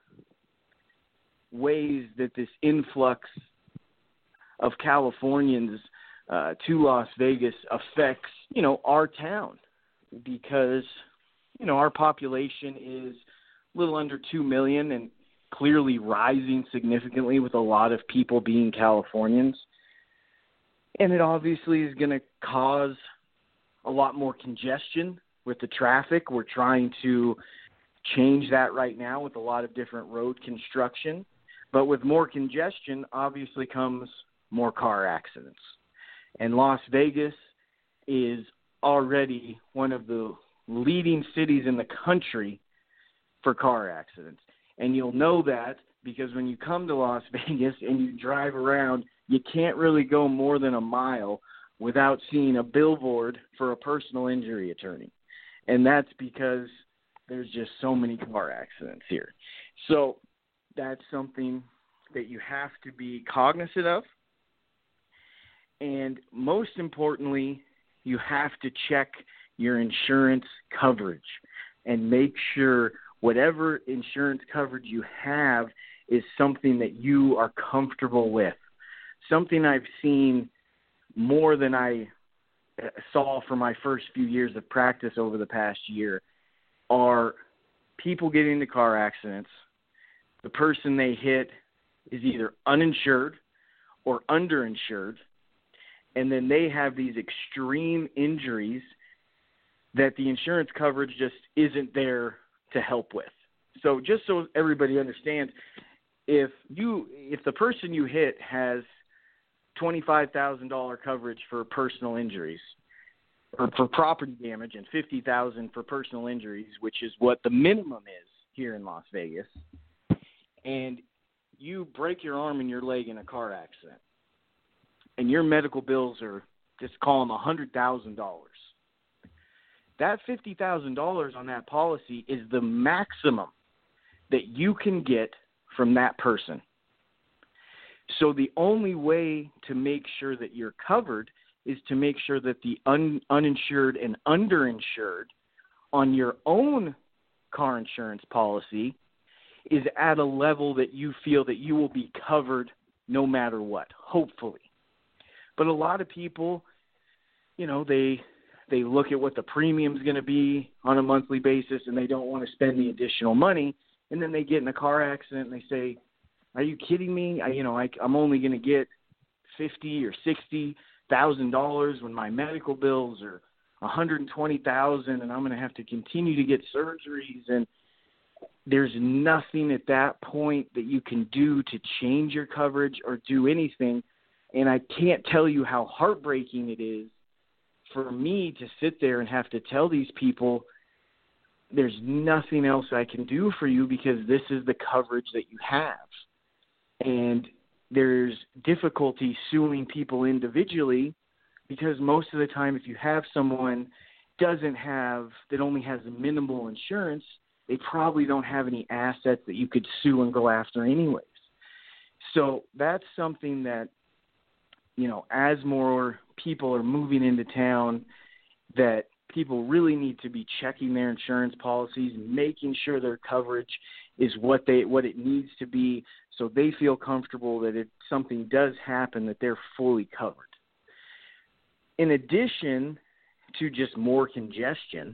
ways that this influx of Californians uh, to Las Vegas affects, you know, our town, because, you know, our population is a little under two million and clearly rising significantly with a lot of people being Californians. And it obviously is going to cause a lot more congestion with the traffic. We're trying to change that right now with a lot of different road construction. But with more congestion, obviously comes more car accidents. And Las Vegas is already one of the leading cities in the country for car accidents. And you'll know that because when you come to Las Vegas and you drive around, you can't really go more than a mile without seeing a billboard for a personal injury attorney. And that's because there's just so many car accidents here. So that's something that you have to be cognizant of. And most importantly, you have to check your insurance coverage and make sure whatever insurance coverage you have is something that you are comfortable with. Something I've seen more than I saw for my first few years of practice over the past year are people getting into car accidents. The person they hit is either uninsured or underinsured, and then they have these extreme injuries that the insurance coverage just isn't there to help with. So just so everybody understands, if you if the person you hit has twenty-five thousand dollars coverage for personal injuries or for property damage and fifty thousand dollars for personal injuries, which is what the minimum is here in Las Vegas, and you break your arm and your leg in a car accident, and your medical bills are just call them one hundred thousand dollars. That fifty thousand dollars on that policy is the maximum that you can get from that person. So the only way to make sure that you're covered is to make sure that the un, uninsured and underinsured on your own car insurance policy is at a level that you feel that you will be covered no matter what, hopefully. But a lot of people, you know, they they look at what the premium's going to be on a monthly basis and they don't want to spend the additional money, and then they get in a car accident and they say, are you kidding me? I, you know, I, I'm only going to get fifty or sixty thousand dollars when my medical bills are one hundred twenty thousand, and I'm going to have to continue to get surgeries. And there's nothing at that point that you can do to change your coverage or do anything. And I can't tell you how heartbreaking it is for me to sit there and have to tell these people, there's nothing else I can do for you because this is the coverage that you have. And there's difficulty suing people individually because most of the time if you have someone doesn't have, that only has minimal insurance, they probably don't have any assets that you could sue and go after anyways. So that's something that, you know, as more people are moving into town, that people really need to be checking their insurance policies, making sure their coverage is what they what it needs to be, so they feel comfortable that if something does happen, that they're fully covered. In addition to just more congestion,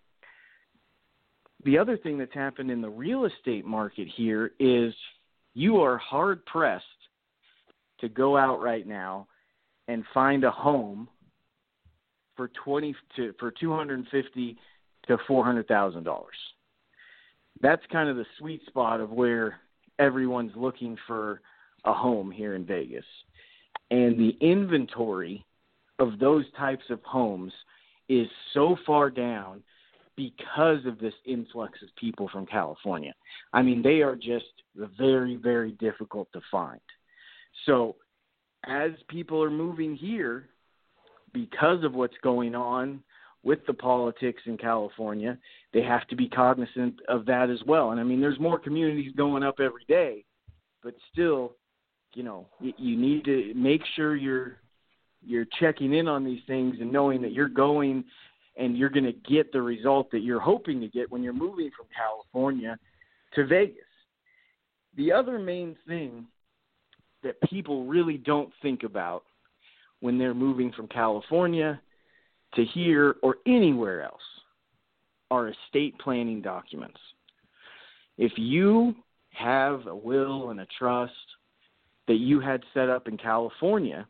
the other thing that's happened in the real estate market here is you are hard-pressed to go out right now and find a home for twenty to for two hundred fifty to four hundred thousand dollars. That's kind of the sweet spot of where everyone's looking for a home here in Vegas. And the inventory of those types of homes is so far down because of this influx of people from California. I mean, they are just very, very difficult to find. So as people are moving here, because of what's going on with the politics in California, they have to be cognizant of that as well. And I mean, there's more communities going up every day, but still, you know, you need to make sure you're you're checking in on these things and knowing that you're going and you're going to get the result that you're hoping to get when you're moving from California to Vegas. The other main thing that people really don't think about when they're moving from California to here or anywhere else are estate planning documents. If you have a will and a trust that you had set up in California,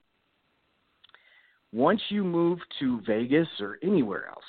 once you move to Vegas or anywhere else,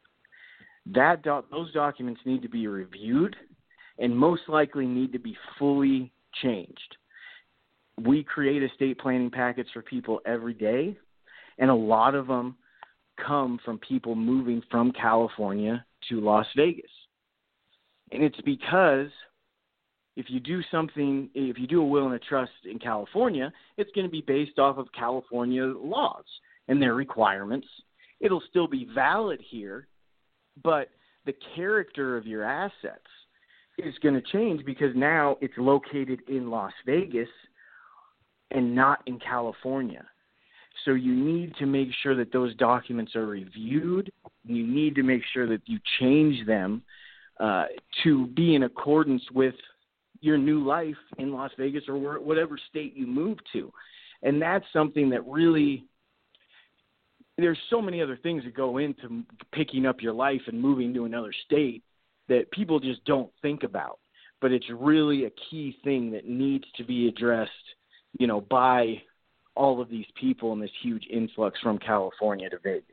that doc- those documents need to be reviewed and most likely need to be fully changed. We create estate planning packets for people every day, and a lot of them come from people moving from California to Las Vegas. And it's because if you do something, if you do a will and a trust in California, it's going to be based off of California laws and their requirements. It'll still be valid here, but the character of your assets is going to change because now it's located in Las Vegas and not in California. So you need to make sure that those documents are reviewed. You need to make sure that you change them uh, to be in accordance with your new life in Las Vegas or whatever state you move to. And that's something that really, there's so many other things that go into picking up your life and moving to another state that people just don't think about. But it's really a key thing that needs to be addressed, you know, by all of these people and this huge influx from California to Vegas.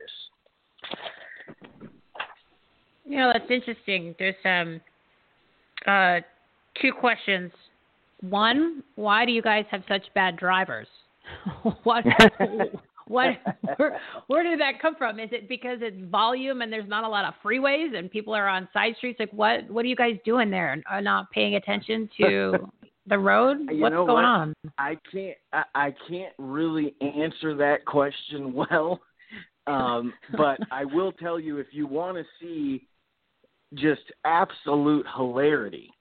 You know, that's interesting. There's um, uh, two questions. One, why do you guys have such bad drivers? what, what, where, where did that come from? Is it because it's volume and there's not a lot of freeways and people are on side streets? Like, what, what are you guys doing there? Are not paying attention to the road? You What's know going what? on? I can't I, I can't really answer that question well Um, but I will tell you, if you want to see just absolute hilarity,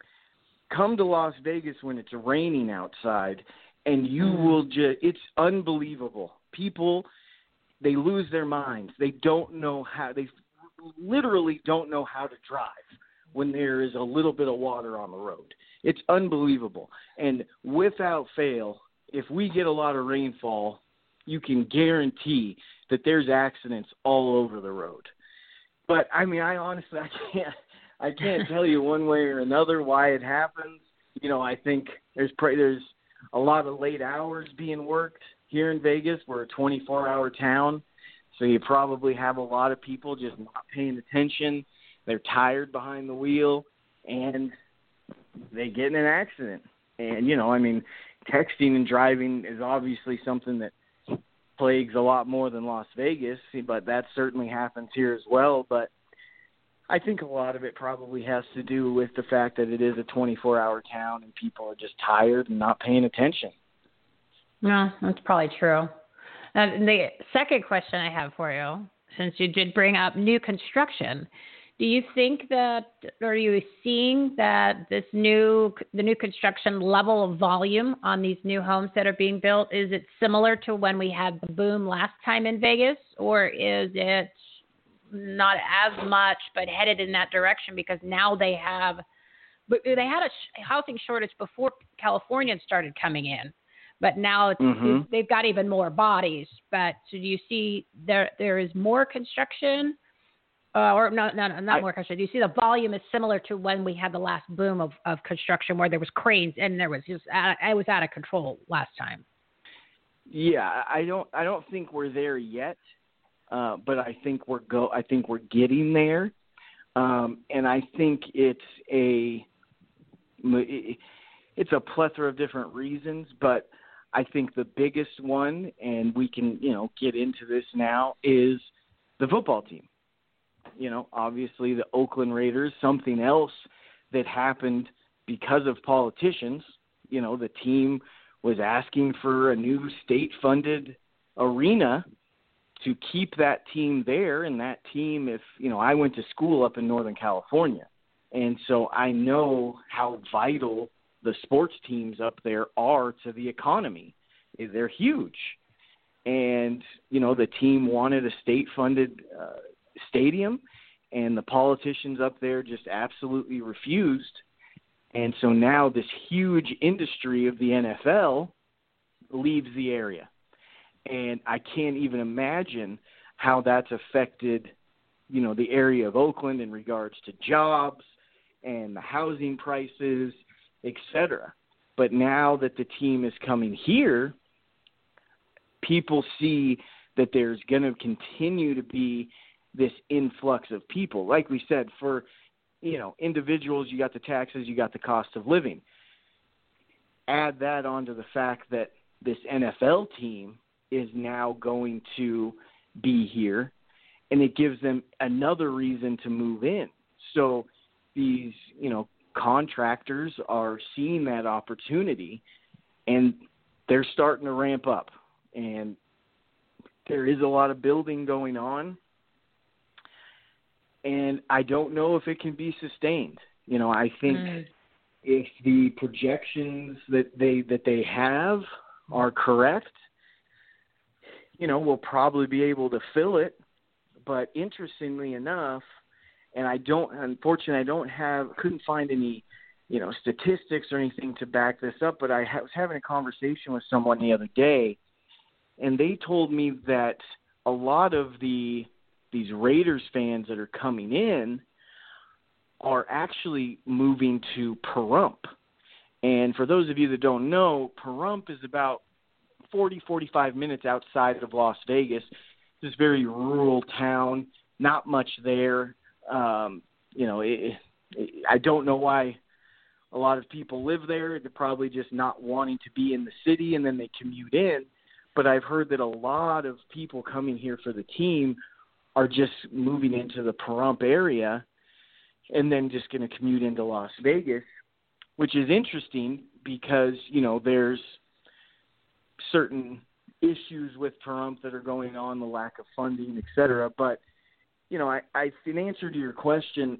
come to Las Vegas when it's raining outside, and you mm. will just – it's unbelievable. People, they lose their minds. They don't know how – they literally don't know how to drive when there is a little bit of water on the road. It's unbelievable. And without fail, if we get a lot of rainfall, you can guarantee that there's accidents all over the road. But, I mean, I honestly – I can't – I can't tell you one way or another why it happens. You know, I think there's there's a lot of late hours being worked here in Vegas. We're a twenty-four hour town, so you probably have a lot of people just not paying attention. They're tired behind the wheel, and they get in an accident. And, you know, I mean, texting and driving is obviously something that plagues a lot more than Las Vegas, but that certainly happens here as well. But I think a lot of it probably has to do with the fact that it is a twenty-four hour town and people are just tired and not paying attention. No, that's probably true. And the second question I have for you, since you did bring up new construction, do you think that, or are you seeing that this new, the new construction level of volume on these new homes that are being built, is it similar to when we had the boom last time in Vegas, or is it not as much, but headed in that direction because now they have, they had a housing shortage before Californians started coming in, but now it's, mm-hmm. they've got even more bodies. But so do you see there there is more construction, uh, or no, no, no, not I, more construction? Do you see the volume is similar to when we had the last boom of, of construction where there was cranes and there was just, I was out of control last time? Yeah, I don't, I don't think we're there yet. Uh, but I think we're go. I think we're getting there, um, and I think it's a it's a plethora of different reasons. But I think the biggest one, and we can you know get into this now, is the football team. You know, obviously the Oakland Raiders. Something else that happened because of politicians. You know, the team was asking for a new state-funded arena to keep that team there. And that team, if, you know, I went to school up in Northern California, and so I know how vital the sports teams up there are to the economy. They're huge. And, you know, the team wanted a state-funded uh, stadium, and the politicians up there just absolutely refused. And so now this huge industry of the N F L leaves the area. And I can't even imagine how that's affected, you know, the area of Oakland in regards to jobs and the housing prices, et cetera. But now that the team is coming here, people see that there's going to continue to be this influx of people. Like we said, for, you know, individuals, you got the taxes, you got the cost of living. Add that onto the fact that this N F L team is now going to be here, and it gives them another reason to move in. So these, you know, contractors are seeing that opportunity, and they're starting to ramp up. And there is a lot of building going on, and I don't know if it can be sustained. You know, I think mm. if the projections that they that they have are correct, you know, we'll probably be able to fill it. But interestingly enough, and I don't, unfortunately, I don't have, couldn't find any, you know, statistics or anything to back this up, but I ha- was having a conversation with someone the other day, and they told me that a lot of the, these Raiders fans that are coming in are actually moving to Pahrump. And for those of you that don't know, Pahrump is about forty, forty-five minutes outside of Las Vegas. This very rural town, not much there. Um, you know, it, it, I don't know why a lot of people live there. They're probably just not wanting to be in the city, and then they commute in. But I've heard that a lot of people coming here for the team are just moving into the Pahrump area and then just going to commute into Las Vegas, which is interesting because, you know, there's certain issues with Pahrump that are going on, the lack of funding, et cetera. But, you know, I, I, in answer to your question,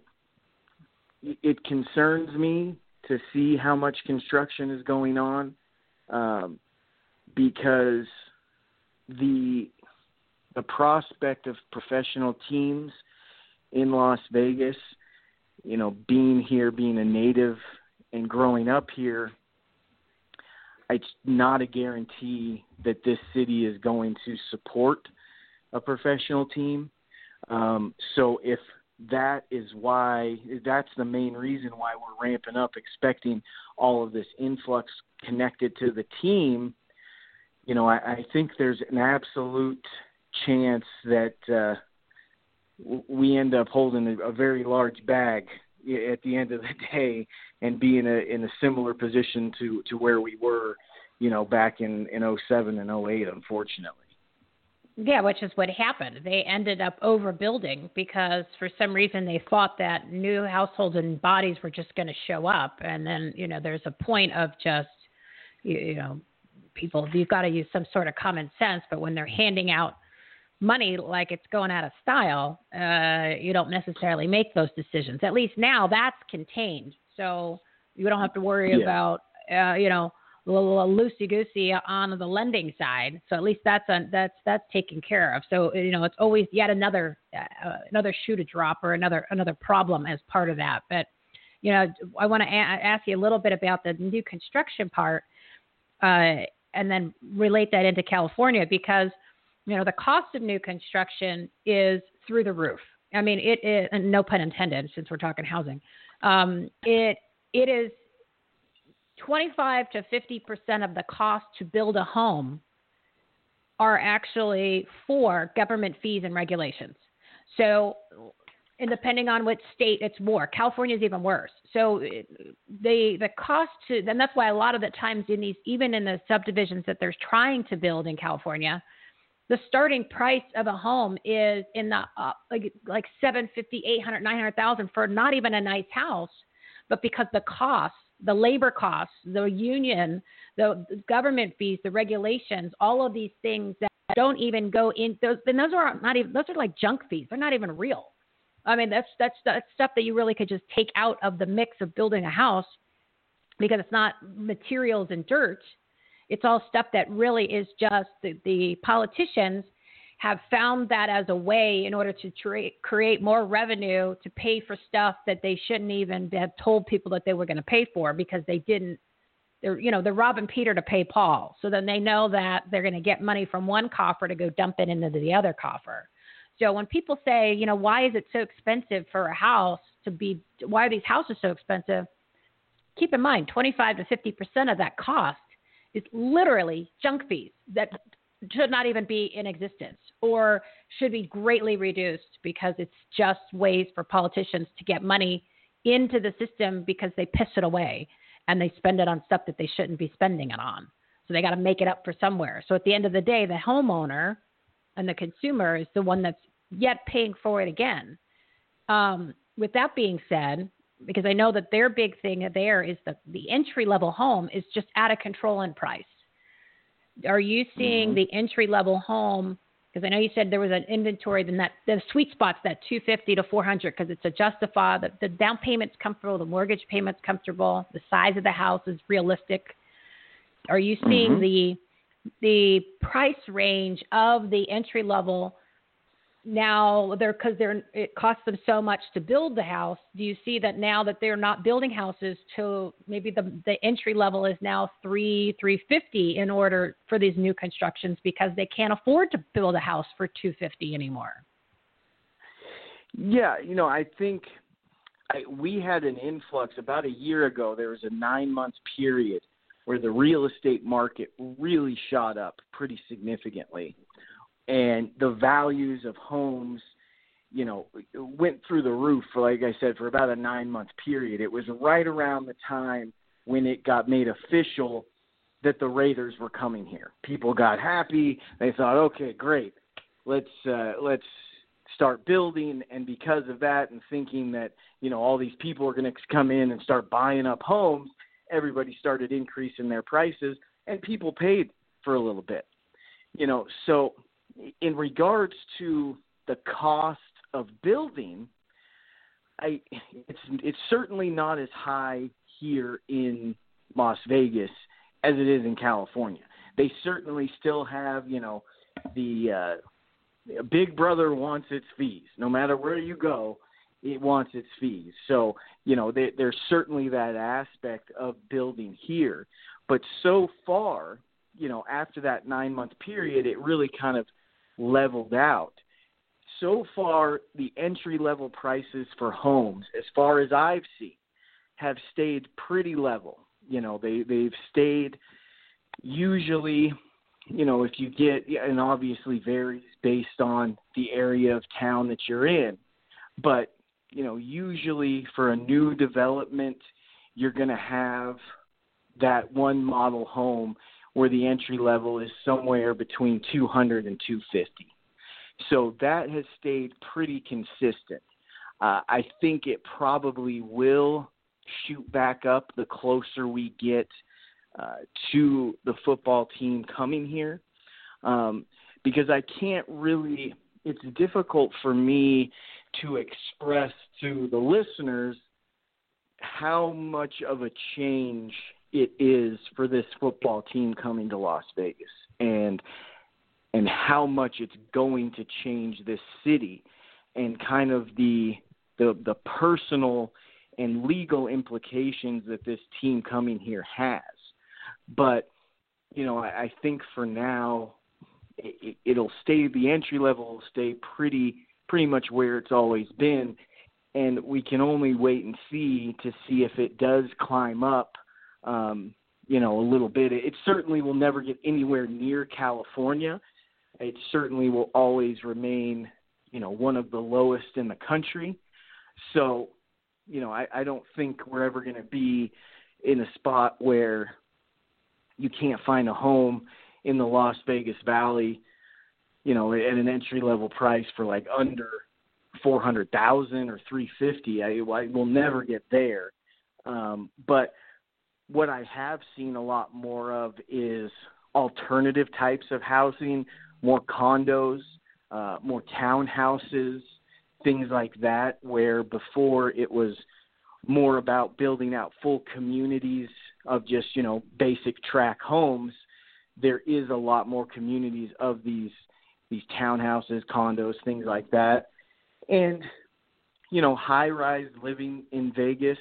it concerns me to see how much construction is going on, um, because the the prospect of professional teams in Las Vegas, you know, being here, being a native and growing up here, it's not a guarantee that this city is going to support a professional team. Um, so if that is why, that's the main reason why we're ramping up, expecting all of this influx connected to the team, you know, I, I think there's an absolute chance that uh, we end up holding a, a very large bag at the end of the day and be in a in a similar position to, to where we were, you know, back in, in oh seven and oh eight, unfortunately. Yeah, which is what happened. They ended up overbuilding because for some reason they thought that new households and bodies were just going to show up. And then, you know, there's a point of just, you, you know, people, you've got to use some sort of common sense. But when they're handing out money like it's going out of style, uh, you don't necessarily make those decisions. At least now that's contained. So you don't have to worry yeah. about, uh, you know, a little loosey-goosey on the lending side. So at least that's a, that's that's taken care of. So, you know, it's always yet another uh, another shoe to drop or another another problem as part of that. But, you know, I want to a- ask you a little bit about the new construction part uh, and then relate that into California because, you know, the cost of new construction is through the roof. I mean, it is, and no pun intended since we're talking housing, um, it it is twenty-five to fifty percent of the cost to build a home are actually for government fees and regulations. So, and depending on which state, it's more. California is even worse. So the the cost to, and that's why a lot of the times in these, even in the subdivisions that they're trying to build in California, the starting price of a home is in the uh, like like seven fifty, eight hundred, nine hundred thousand for not even a nice house, but because the costs, the labor costs, the union, the government fees, the regulations, all of these things that don't even go in. Those, and those are not even, those are like junk fees. They're not even real. I mean, that's, that's, that's stuff that you really could just take out of the mix of building a house because it's not materials and dirt. It's all stuff that really is just the, the politicians have found that as a way in order to tra- create more revenue to pay for stuff that they shouldn't even have told people that they were going to pay for because they didn't. They're, you know, they're robbing Peter to pay Paul. So then they know that they're going to get money from one coffer to go dump it into the other coffer. So when people say, you know, why is it so expensive for a house to be, why are these houses so expensive? Keep in mind, twenty-five to fifty percent of that cost is literally junk fees that should not even be in existence or should be greatly reduced because it's just ways for politicians to get money into the system because they piss it away and they spend it on stuff that they shouldn't be spending it on. So they got to make it up for somewhere. So at the end of the day, the homeowner and the consumer is the one that's yet paying for it again. Um, with that being said, because I know that their big thing there is that the entry-level home is just out of control in price. Are you seeing mm-hmm. the entry-level home? Because I know you said there was an inventory, then that the sweet spot's that two fifty to four hundred because it's a justify. The, the down payment's comfortable, the mortgage payment's comfortable, the size of the house is realistic. Are you seeing mm-hmm. the the price range of the entry-level now? They're because they're it costs them so much to build the house. Do you see that now that they're not building houses to maybe the the entry level is now three three fifty in order for these new constructions because they can't afford to build a house for two fifty anymore? Yeah, you know, I think I, we had an influx about a year ago. There was a nine month period where the real estate market really shot up pretty significantly. And the values of homes, you know, went through the roof, for, like I said, for about a nine-month period. It was right around the time when it got made official that the Raiders were coming here. People got happy. They thought, okay, great, let's uh, let's start building. And because of that and thinking that, you know, all these people are going to come in and start buying up homes, everybody started increasing their prices, and people paid for a little bit. You know, so in regards to the cost of building, I it's it's certainly not as high here in Las Vegas as it is in California. They certainly still have, you know, the uh, Big Brother wants its fees. No matter where you go, it wants its fees. So, you know, they, there's certainly that aspect of building here. But so far, you know, after that nine-month period, it really kind of leveled out. So far, the entry-level prices for homes, as far as I've seen, have stayed pretty level. You know, they, they've stayed usually, you know, if you get, and obviously varies based on the area of town that you're in, but, you know, usually for a new development, you're going to have that one model home where the entry level is somewhere between two hundred and two fifty. So that has stayed pretty consistent. Uh, I think it probably will shoot back up the closer we get uh, to the football team coming here, um, because I can't really, it's difficult for me to express to the listeners how much of a change it is for this football team coming to Las Vegas, and and how much it's going to change this city, and kind of the the, the personal and legal implications that this team coming here has. But, you know, I, I think for now it, it'll stay, the entry level will stay pretty pretty much where it's always been, and we can only wait and see to see if it does climb up, um, you know, a little bit. It certainly will never get anywhere near California. It certainly will always remain, you know, one of the lowest in the country. So, you know, I, I don't think we're ever going to be in a spot where you can't find a home in the Las Vegas Valley, you know, at an entry-level price for like under four hundred thousand dollars or three hundred fifty thousand dollars. I, I will never get there. Um, but what I have seen a lot more of is alternative types of housing, more condos, uh, more townhouses, things like that, where before it was more about building out full communities of just, you know, basic tract homes. There is a lot more communities of these these townhouses, condos, things like that. And, you know, high-rise living in Vegas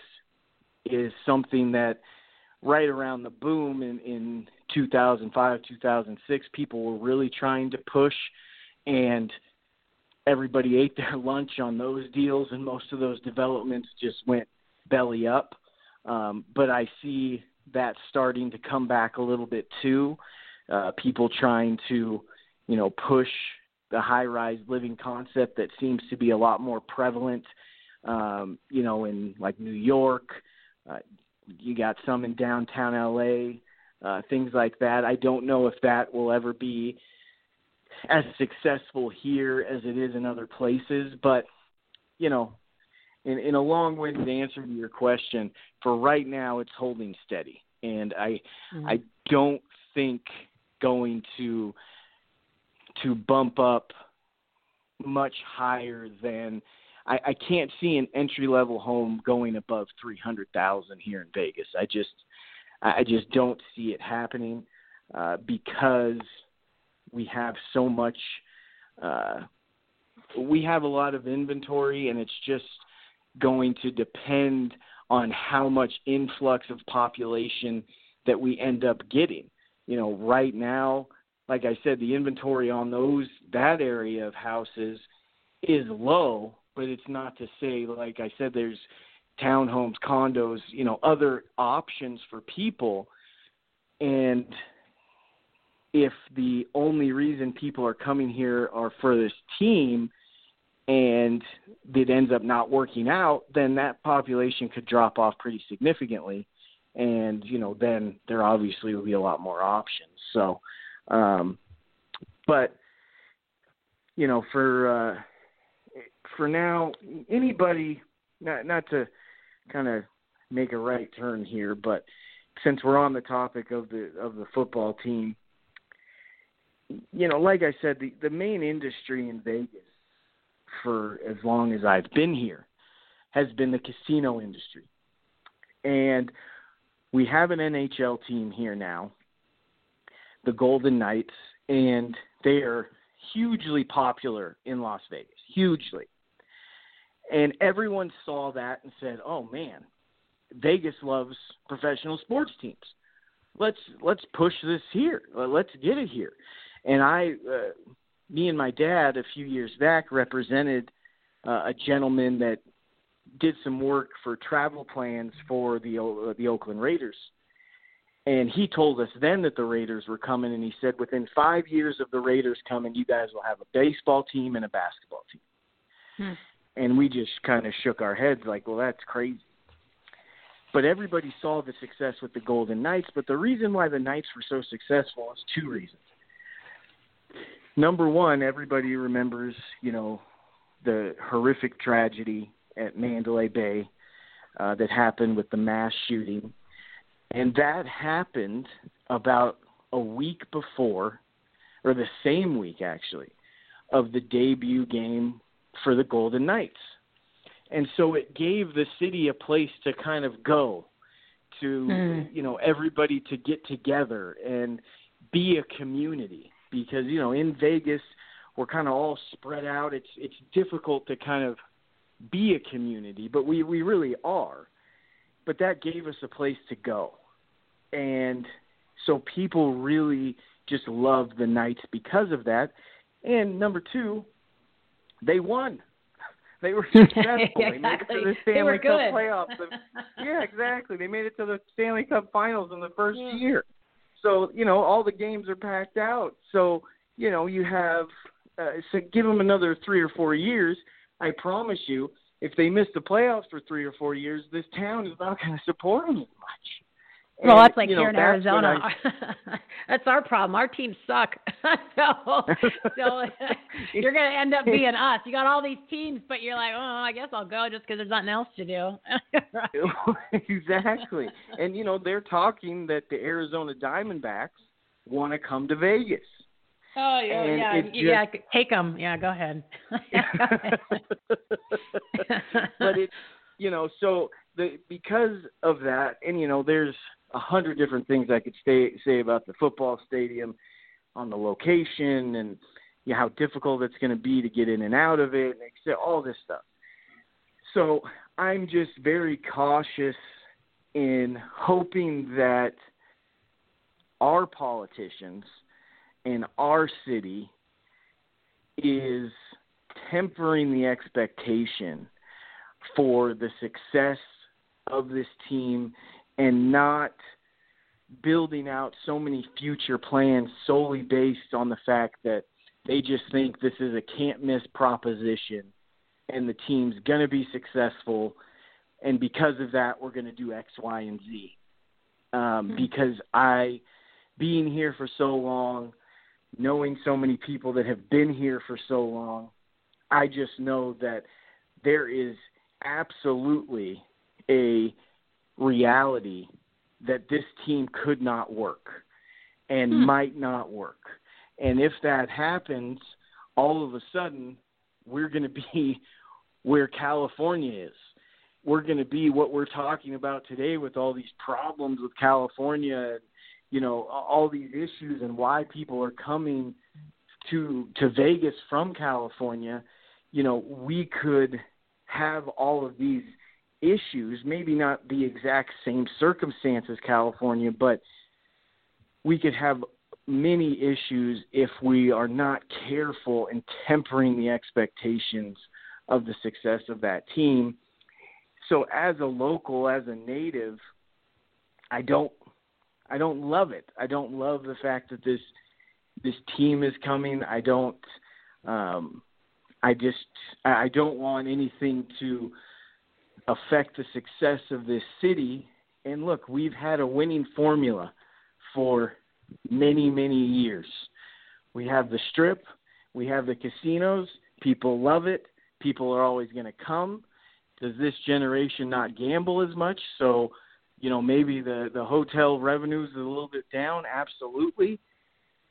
is something that right around the boom in, in two thousand five, two thousand six, people were really trying to push, and everybody ate their lunch on those deals, and most of those developments just went belly up. Um, but I see that starting to come back a little bit too. Uh, people trying to, you know, push the high-rise living concept that seems to be a lot more prevalent, um, you know, in like New York. Uh, you got some in downtown L A, uh, things like that. I don't know if that will ever be as successful here as it is in other places, but, you know, in, in a long-winded answer to your question, for right now it's holding steady. And I, mm-hmm. I don't think going to to bump up much higher than I, I can't see an entry-level home going above three hundred thousand dollars here in Vegas. I just I just don't see it happening uh, because we have so much uh, we have a lot of inventory, and it's just going to depend on how much influx of population that we end up getting. You know, right now, like I said, the inventory on those, that area of houses is low, but it's not to say, like I said, there's townhomes, condos, you know, other options for people. And if the only reason people are coming here are for this team and it ends up not working out, then that population could drop off pretty significantly. And, you know, then there obviously will be a lot more options. So, um, but, you know, for, uh, for now, anybody, not, not to kind of make a right turn here, but since we're on the topic of the, of the football team, you know, like I said, the, the main industry in Vegas for as long as I've been here has been the casino industry. And we have an N H L team here now, the Golden Knights, and they are hugely popular in Las Vegas, hugely. And everyone saw that and said, oh, man, Vegas loves professional sports teams. Let's let's push this here. Let's get it here. And I, uh, me and my dad a few years back represented uh, a gentleman that did some work for travel plans for the uh, the Oakland Raiders. And he told us then that the Raiders were coming, and he said within five years of the Raiders coming, you guys will have a baseball team and a basketball team. Hmm. And we just kind of shook our heads like, well, that's crazy. But everybody saw the success with the Golden Knights. But the reason why the Knights were so successful is two reasons. Number one, everybody remembers, you know, the horrific tragedy at Mandalay Bay uh, that happened with the mass shooting. And that happened about a week before, or the same week actually, of the debut game for the Golden Knights. And so it gave the city a place to kind of go, to, mm. you know, everybody to get together and be a community. Because, you know, in Vegas, we're kind of all spread out. It's it's difficult to kind of be a community, but we, we really are. But that gave us a place to go. And so people really just loved the Knights because of that. And number two, they won. They were successful. yeah, they made exactly. it to the Stanley Cup good. playoffs. yeah, exactly. They made it to the Stanley Cup finals in the first yeah. year. So, you know, all the games are packed out. So, you know, you have uh, – so give them another three or four years. I promise you, if they miss the playoffs for three or four years, this town is not going to support them as much. Well, and, that's like you know, here in that's Arizona. I... That's our problem. Our teams suck. so so you're going to end up being us. You got all these teams, but you're like, oh, I guess I'll go just because there's nothing else to do. Exactly. And, you know, they're talking that the Arizona Diamondbacks want to come to Vegas. Oh, yeah, and yeah, just... yeah. Take them. Yeah, go ahead. But it's, you know, so the because of that, and, you know, there's a hundred different things I could say, say about the football stadium, on the location, and you know, how difficult it's going to be to get in and out of it, and all this stuff. So I'm just very cautious in hoping that our politicians in our city is tempering the expectation for the success of this team and not building out so many future plans solely based on the fact that they just think this is a can't-miss proposition and the team's going to be successful, and because of that, we're going to do X, Y, and Z. Um, mm-hmm. Because I, being here for so long, knowing so many people that have been here for so long, I just know that there is absolutely a reality that this team could not work and hmm. might not work. And if that happens, all of a sudden we're going to be where California is. We're going to be what we're talking about today with all these problems with California and, you know, all these issues and why people are coming to to Vegas from California. You know, we could have all of these issues, maybe not the exact same circumstance as California, but we could have many issues if we are not careful in tempering the expectations of the success of that team. So as a local, as a native, I don't I don't love it. I don't love the fact that this this team is coming. I don't um, I just I don't want anything to affect the success of this city. And look, we've had a winning formula for many, many years. We have the Strip, we have the casinos, people love it, people are always going to come. Does this generation not gamble as much? So, you know, maybe the, the hotel revenues is a little bit down, absolutely.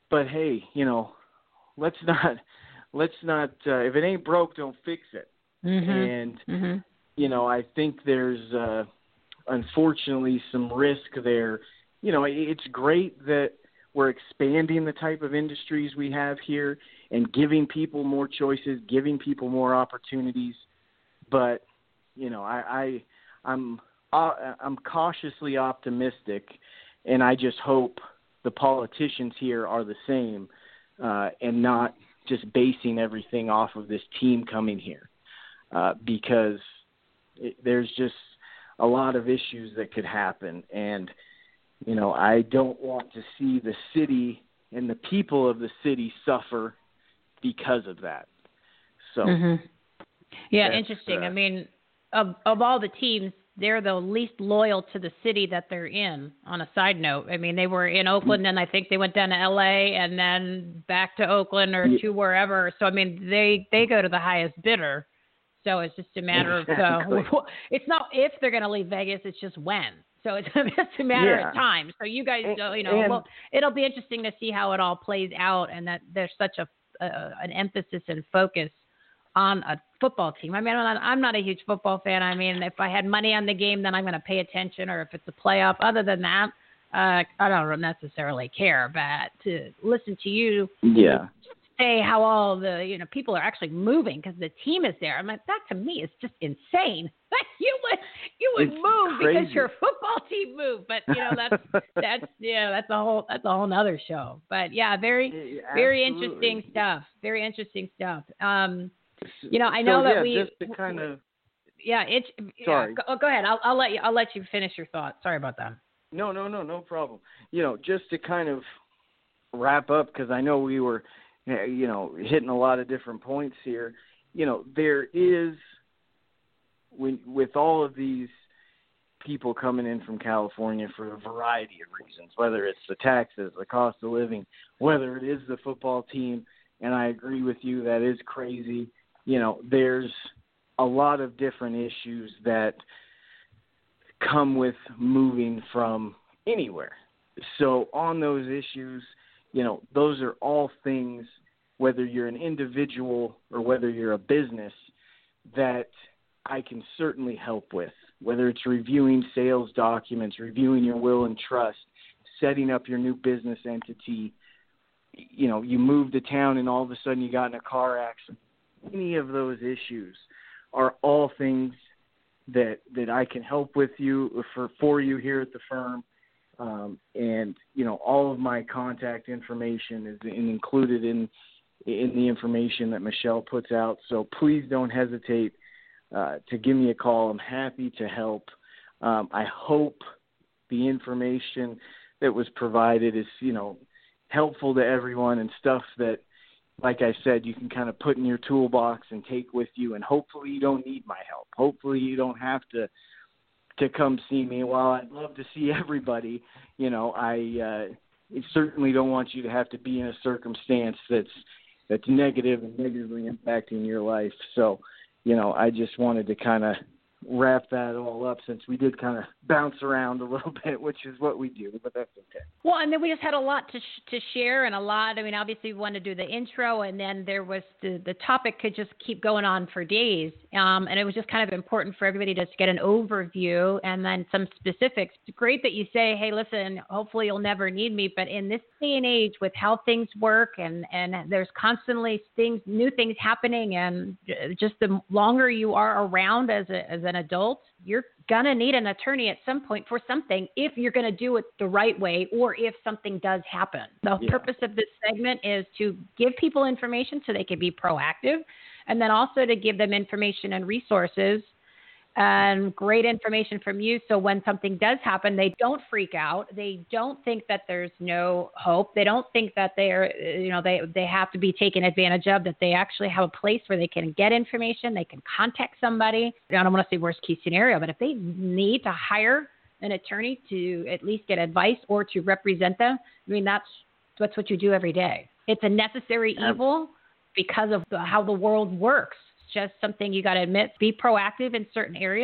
but hey, you know, let's not let's not uh, if it ain't broke, don't fix it. Mm-hmm. And mm-hmm. you know, I think there's uh, unfortunately some risk there. You know, it's great that we're expanding the type of industries we have here and giving people more choices, giving people more opportunities. But, you know, I, I I'm uh, I'm cautiously optimistic, and I just hope the politicians here are the same uh, and not just basing everything off of this team coming here, uh, because it, there's just a lot of issues that could happen. And, you know, I don't want to see the city and the people of the city suffer because of that. So, mm-hmm. yeah, interesting. Uh, I mean, of of all the teams, they're the least loyal to the city that they're in. On a side note, I mean, they were in Oakland, and I think they went down to L A and then back to Oakland or yeah. to wherever. So, I mean, they they go to the highest bidder. So it's just a matter exactly. of uh, it's not if they're going to leave Vegas, it's just when. So it's just a matter yeah. of time. So you guys, and, uh, you know, and, well, it'll be interesting to see how it all plays out, and that there's such a uh, an emphasis and focus on a football team. I mean, I'm not, I'm not a huge football fan. I mean, if I had money on the game, then I'm going to pay attention, or if it's a playoff. Other than that, uh, I don't necessarily care. But to listen to you, yeah. say how all the you know people are actually moving because the team is there. I'm like, that to me is just insane. you would you would it's move crazy. because your football team moved, but you know that's that's yeah that's a whole that's a whole nother show. But yeah, very yeah, very interesting stuff. Very interesting stuff. Um, you know, I so, know that yeah, we just to kind of yeah it's sorry. Yeah, go, go ahead. I'll I'll let you I'll let you finish your thought. Sorry about that. No, no, no, no problem. You know, just to kind of wrap up, because I know we were, you know, hitting a lot of different points here. You know, there is, when, with all of these people coming in from California for a variety of reasons, whether it's the taxes, the cost of living, whether it is the football team, and I agree with you, that is crazy. You know, there's a lot of different issues that come with moving from anywhere. So on those issues, you know, those are all things, whether you're an individual or whether you're a business, that I can certainly help with, whether it's reviewing sales documents, reviewing your will and trust, setting up your new business entity. You know, you moved to town and all of a sudden you got in a car accident. Any of those issues are all things that that I can help with you for for you here at the firm. Um, and, you know, all of my contact information is in, included in in the information that Michelle puts out. So please don't hesitate uh, to give me a call. I'm happy to help. Um, I hope the information that was provided is, you know, helpful to everyone and stuff that, like I said, you can kind of put in your toolbox and take with you. And hopefully you don't need my help. Hopefully you don't have to to come see me. While I'd love to see everybody, you know, I uh, certainly don't want you to have to be in a circumstance that's that's negative and negatively impacting your life. So, you know, I just wanted to kind of wrap that all up, since we did kind of bounce around a little bit, which is what we do, but that's okay. Well, and then we just had a lot to sh- to share and a lot. I mean, obviously we wanted to do the intro, and then there was the, the topic could just keep going on for days. Um, and it was just kind of important for everybody to just get an overview and then some specifics. It's great that you say, hey, listen, hopefully you'll never need me. But in this day and age with how things work and, and there's constantly things, new things happening, and just the longer you are around as a, as an adult, you're going to need an attorney at some point for something if you're going to do it the right way or if something does happen. The yeah. purpose of this segment is to give people information so they can be proactive, and then also to give them information and resources and great information from you. So when something does happen, they don't freak out. They don't think that there's no hope. They don't think that they're, you know, they, they have to be taken advantage of, that they actually have a place where they can get information. They can contact somebody. I don't want to say worst case scenario, but if they need to hire an attorney to at least get advice or to represent them, I mean, that's, that's what you do every day. It's a necessary evil because of the, how the world works. Just something you got to admit, be proactive in certain areas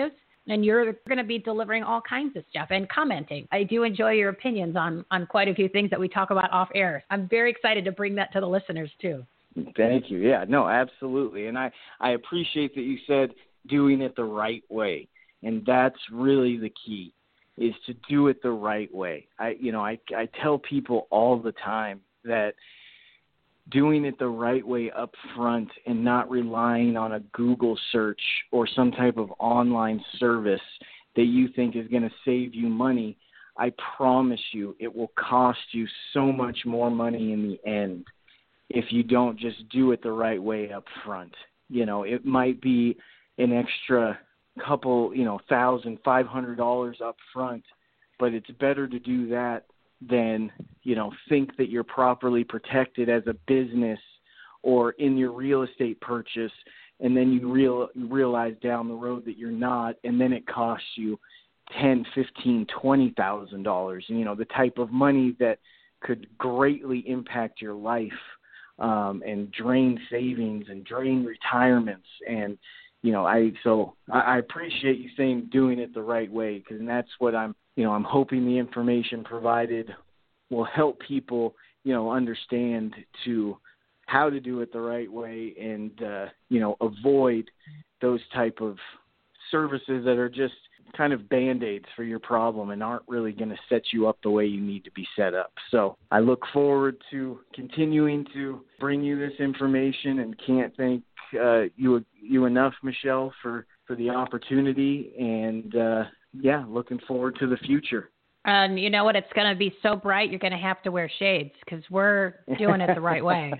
And you're going to be delivering all kinds of stuff and commenting. I do enjoy your opinions on, on quite a few things that we talk about off air. I'm very excited to bring that to the listeners too. Thank you. Yeah, no, absolutely. And I, I appreciate that you said doing it the right way. And that's really the key, is to do it the right way. I, you know, I, I tell people all the time that doing it the right way up front and not relying on a Google search or some type of online service that you think is going to save you money, I promise you it will cost you so much more money in the end if you don't just do it the right way up front. You know, it might be an extra couple, you know, thousand, five hundred dollars up front, but it's better to do that than, you know, think that you're properly protected as a business or in your real estate purchase, and then you real you realize down the road that you're not, and then it costs you ten, fifteen, twenty thousand dollars. You know, the type of money that could greatly impact your life, um, and drain savings and drain retirements. And you know, I so I, I appreciate you saying doing it the right way, because that's what I'm. You know, I'm hoping the information provided will help people, you know, understand to how to do it the right way and, uh, you know, avoid those type of services that are just kind of Band-Aids for your problem and aren't really going to set you up the way you need to be set up. So I look forward to continuing to bring you this information, and can't thank uh, you you enough, Michelle, for, for the opportunity, and, uh, yeah, looking forward to the future. And you know what? It's going to be so bright, you're going to have to wear shades, because we're doing it the right way.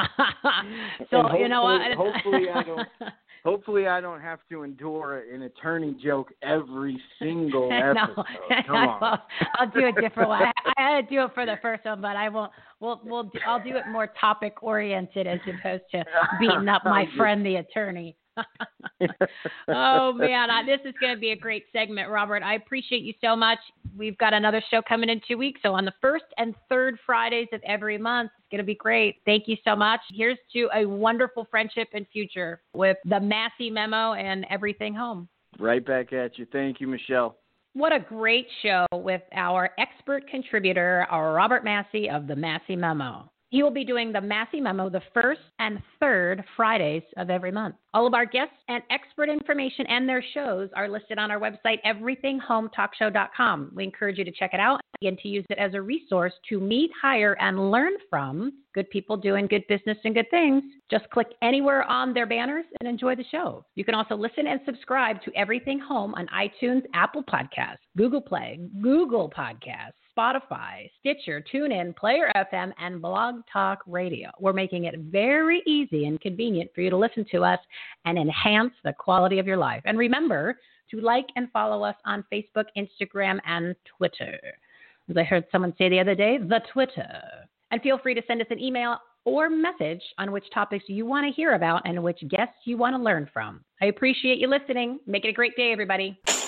So, you know what? Hopefully I don't hopefully I don't have to endure an attorney joke every single episode. No, Come on. I'll, I'll do it different way. I, I had to do it for the first one, but I won't. We'll, we'll do, I'll do it more topic oriented as opposed to beating up my friend, the attorney. Oh man, I, this is going to be a great segment, Robert. I appreciate you so much. We've got another show coming in two weeks. So on the first and third Fridays of every month, it's going to be great. Thank you so much. Here's to a wonderful friendship and future with the Massey Memo and Everything Home. Right back at you. Thank you, Michelle. What a great show with our expert contributor, our Robert Massey of the Massey Memo. He will be doing the Massey Memo the first and third Fridays of every month. All of our guests and expert information and their shows are listed on our website, everything home talk show dot com. We encourage you to check it out and to use it as a resource to meet, hire, and learn from good people doing good business and good things. Just click anywhere on their banners and enjoy the show. You can also listen and subscribe to Everything Home on iTunes, Apple Podcasts, Google Play, Google Podcasts, Spotify, Stitcher, TuneIn, Player F M, and Blog Talk Radio. We're making it very easy and convenient for you to listen to us and enhance the quality of your life. And remember to like and follow us on Facebook, Instagram, and Twitter. As I heard someone say the other day, the Twitter. And feel free to send us an email or message on which topics you want to hear about and which guests you want to learn from. I appreciate you listening. Make it a great day, everybody.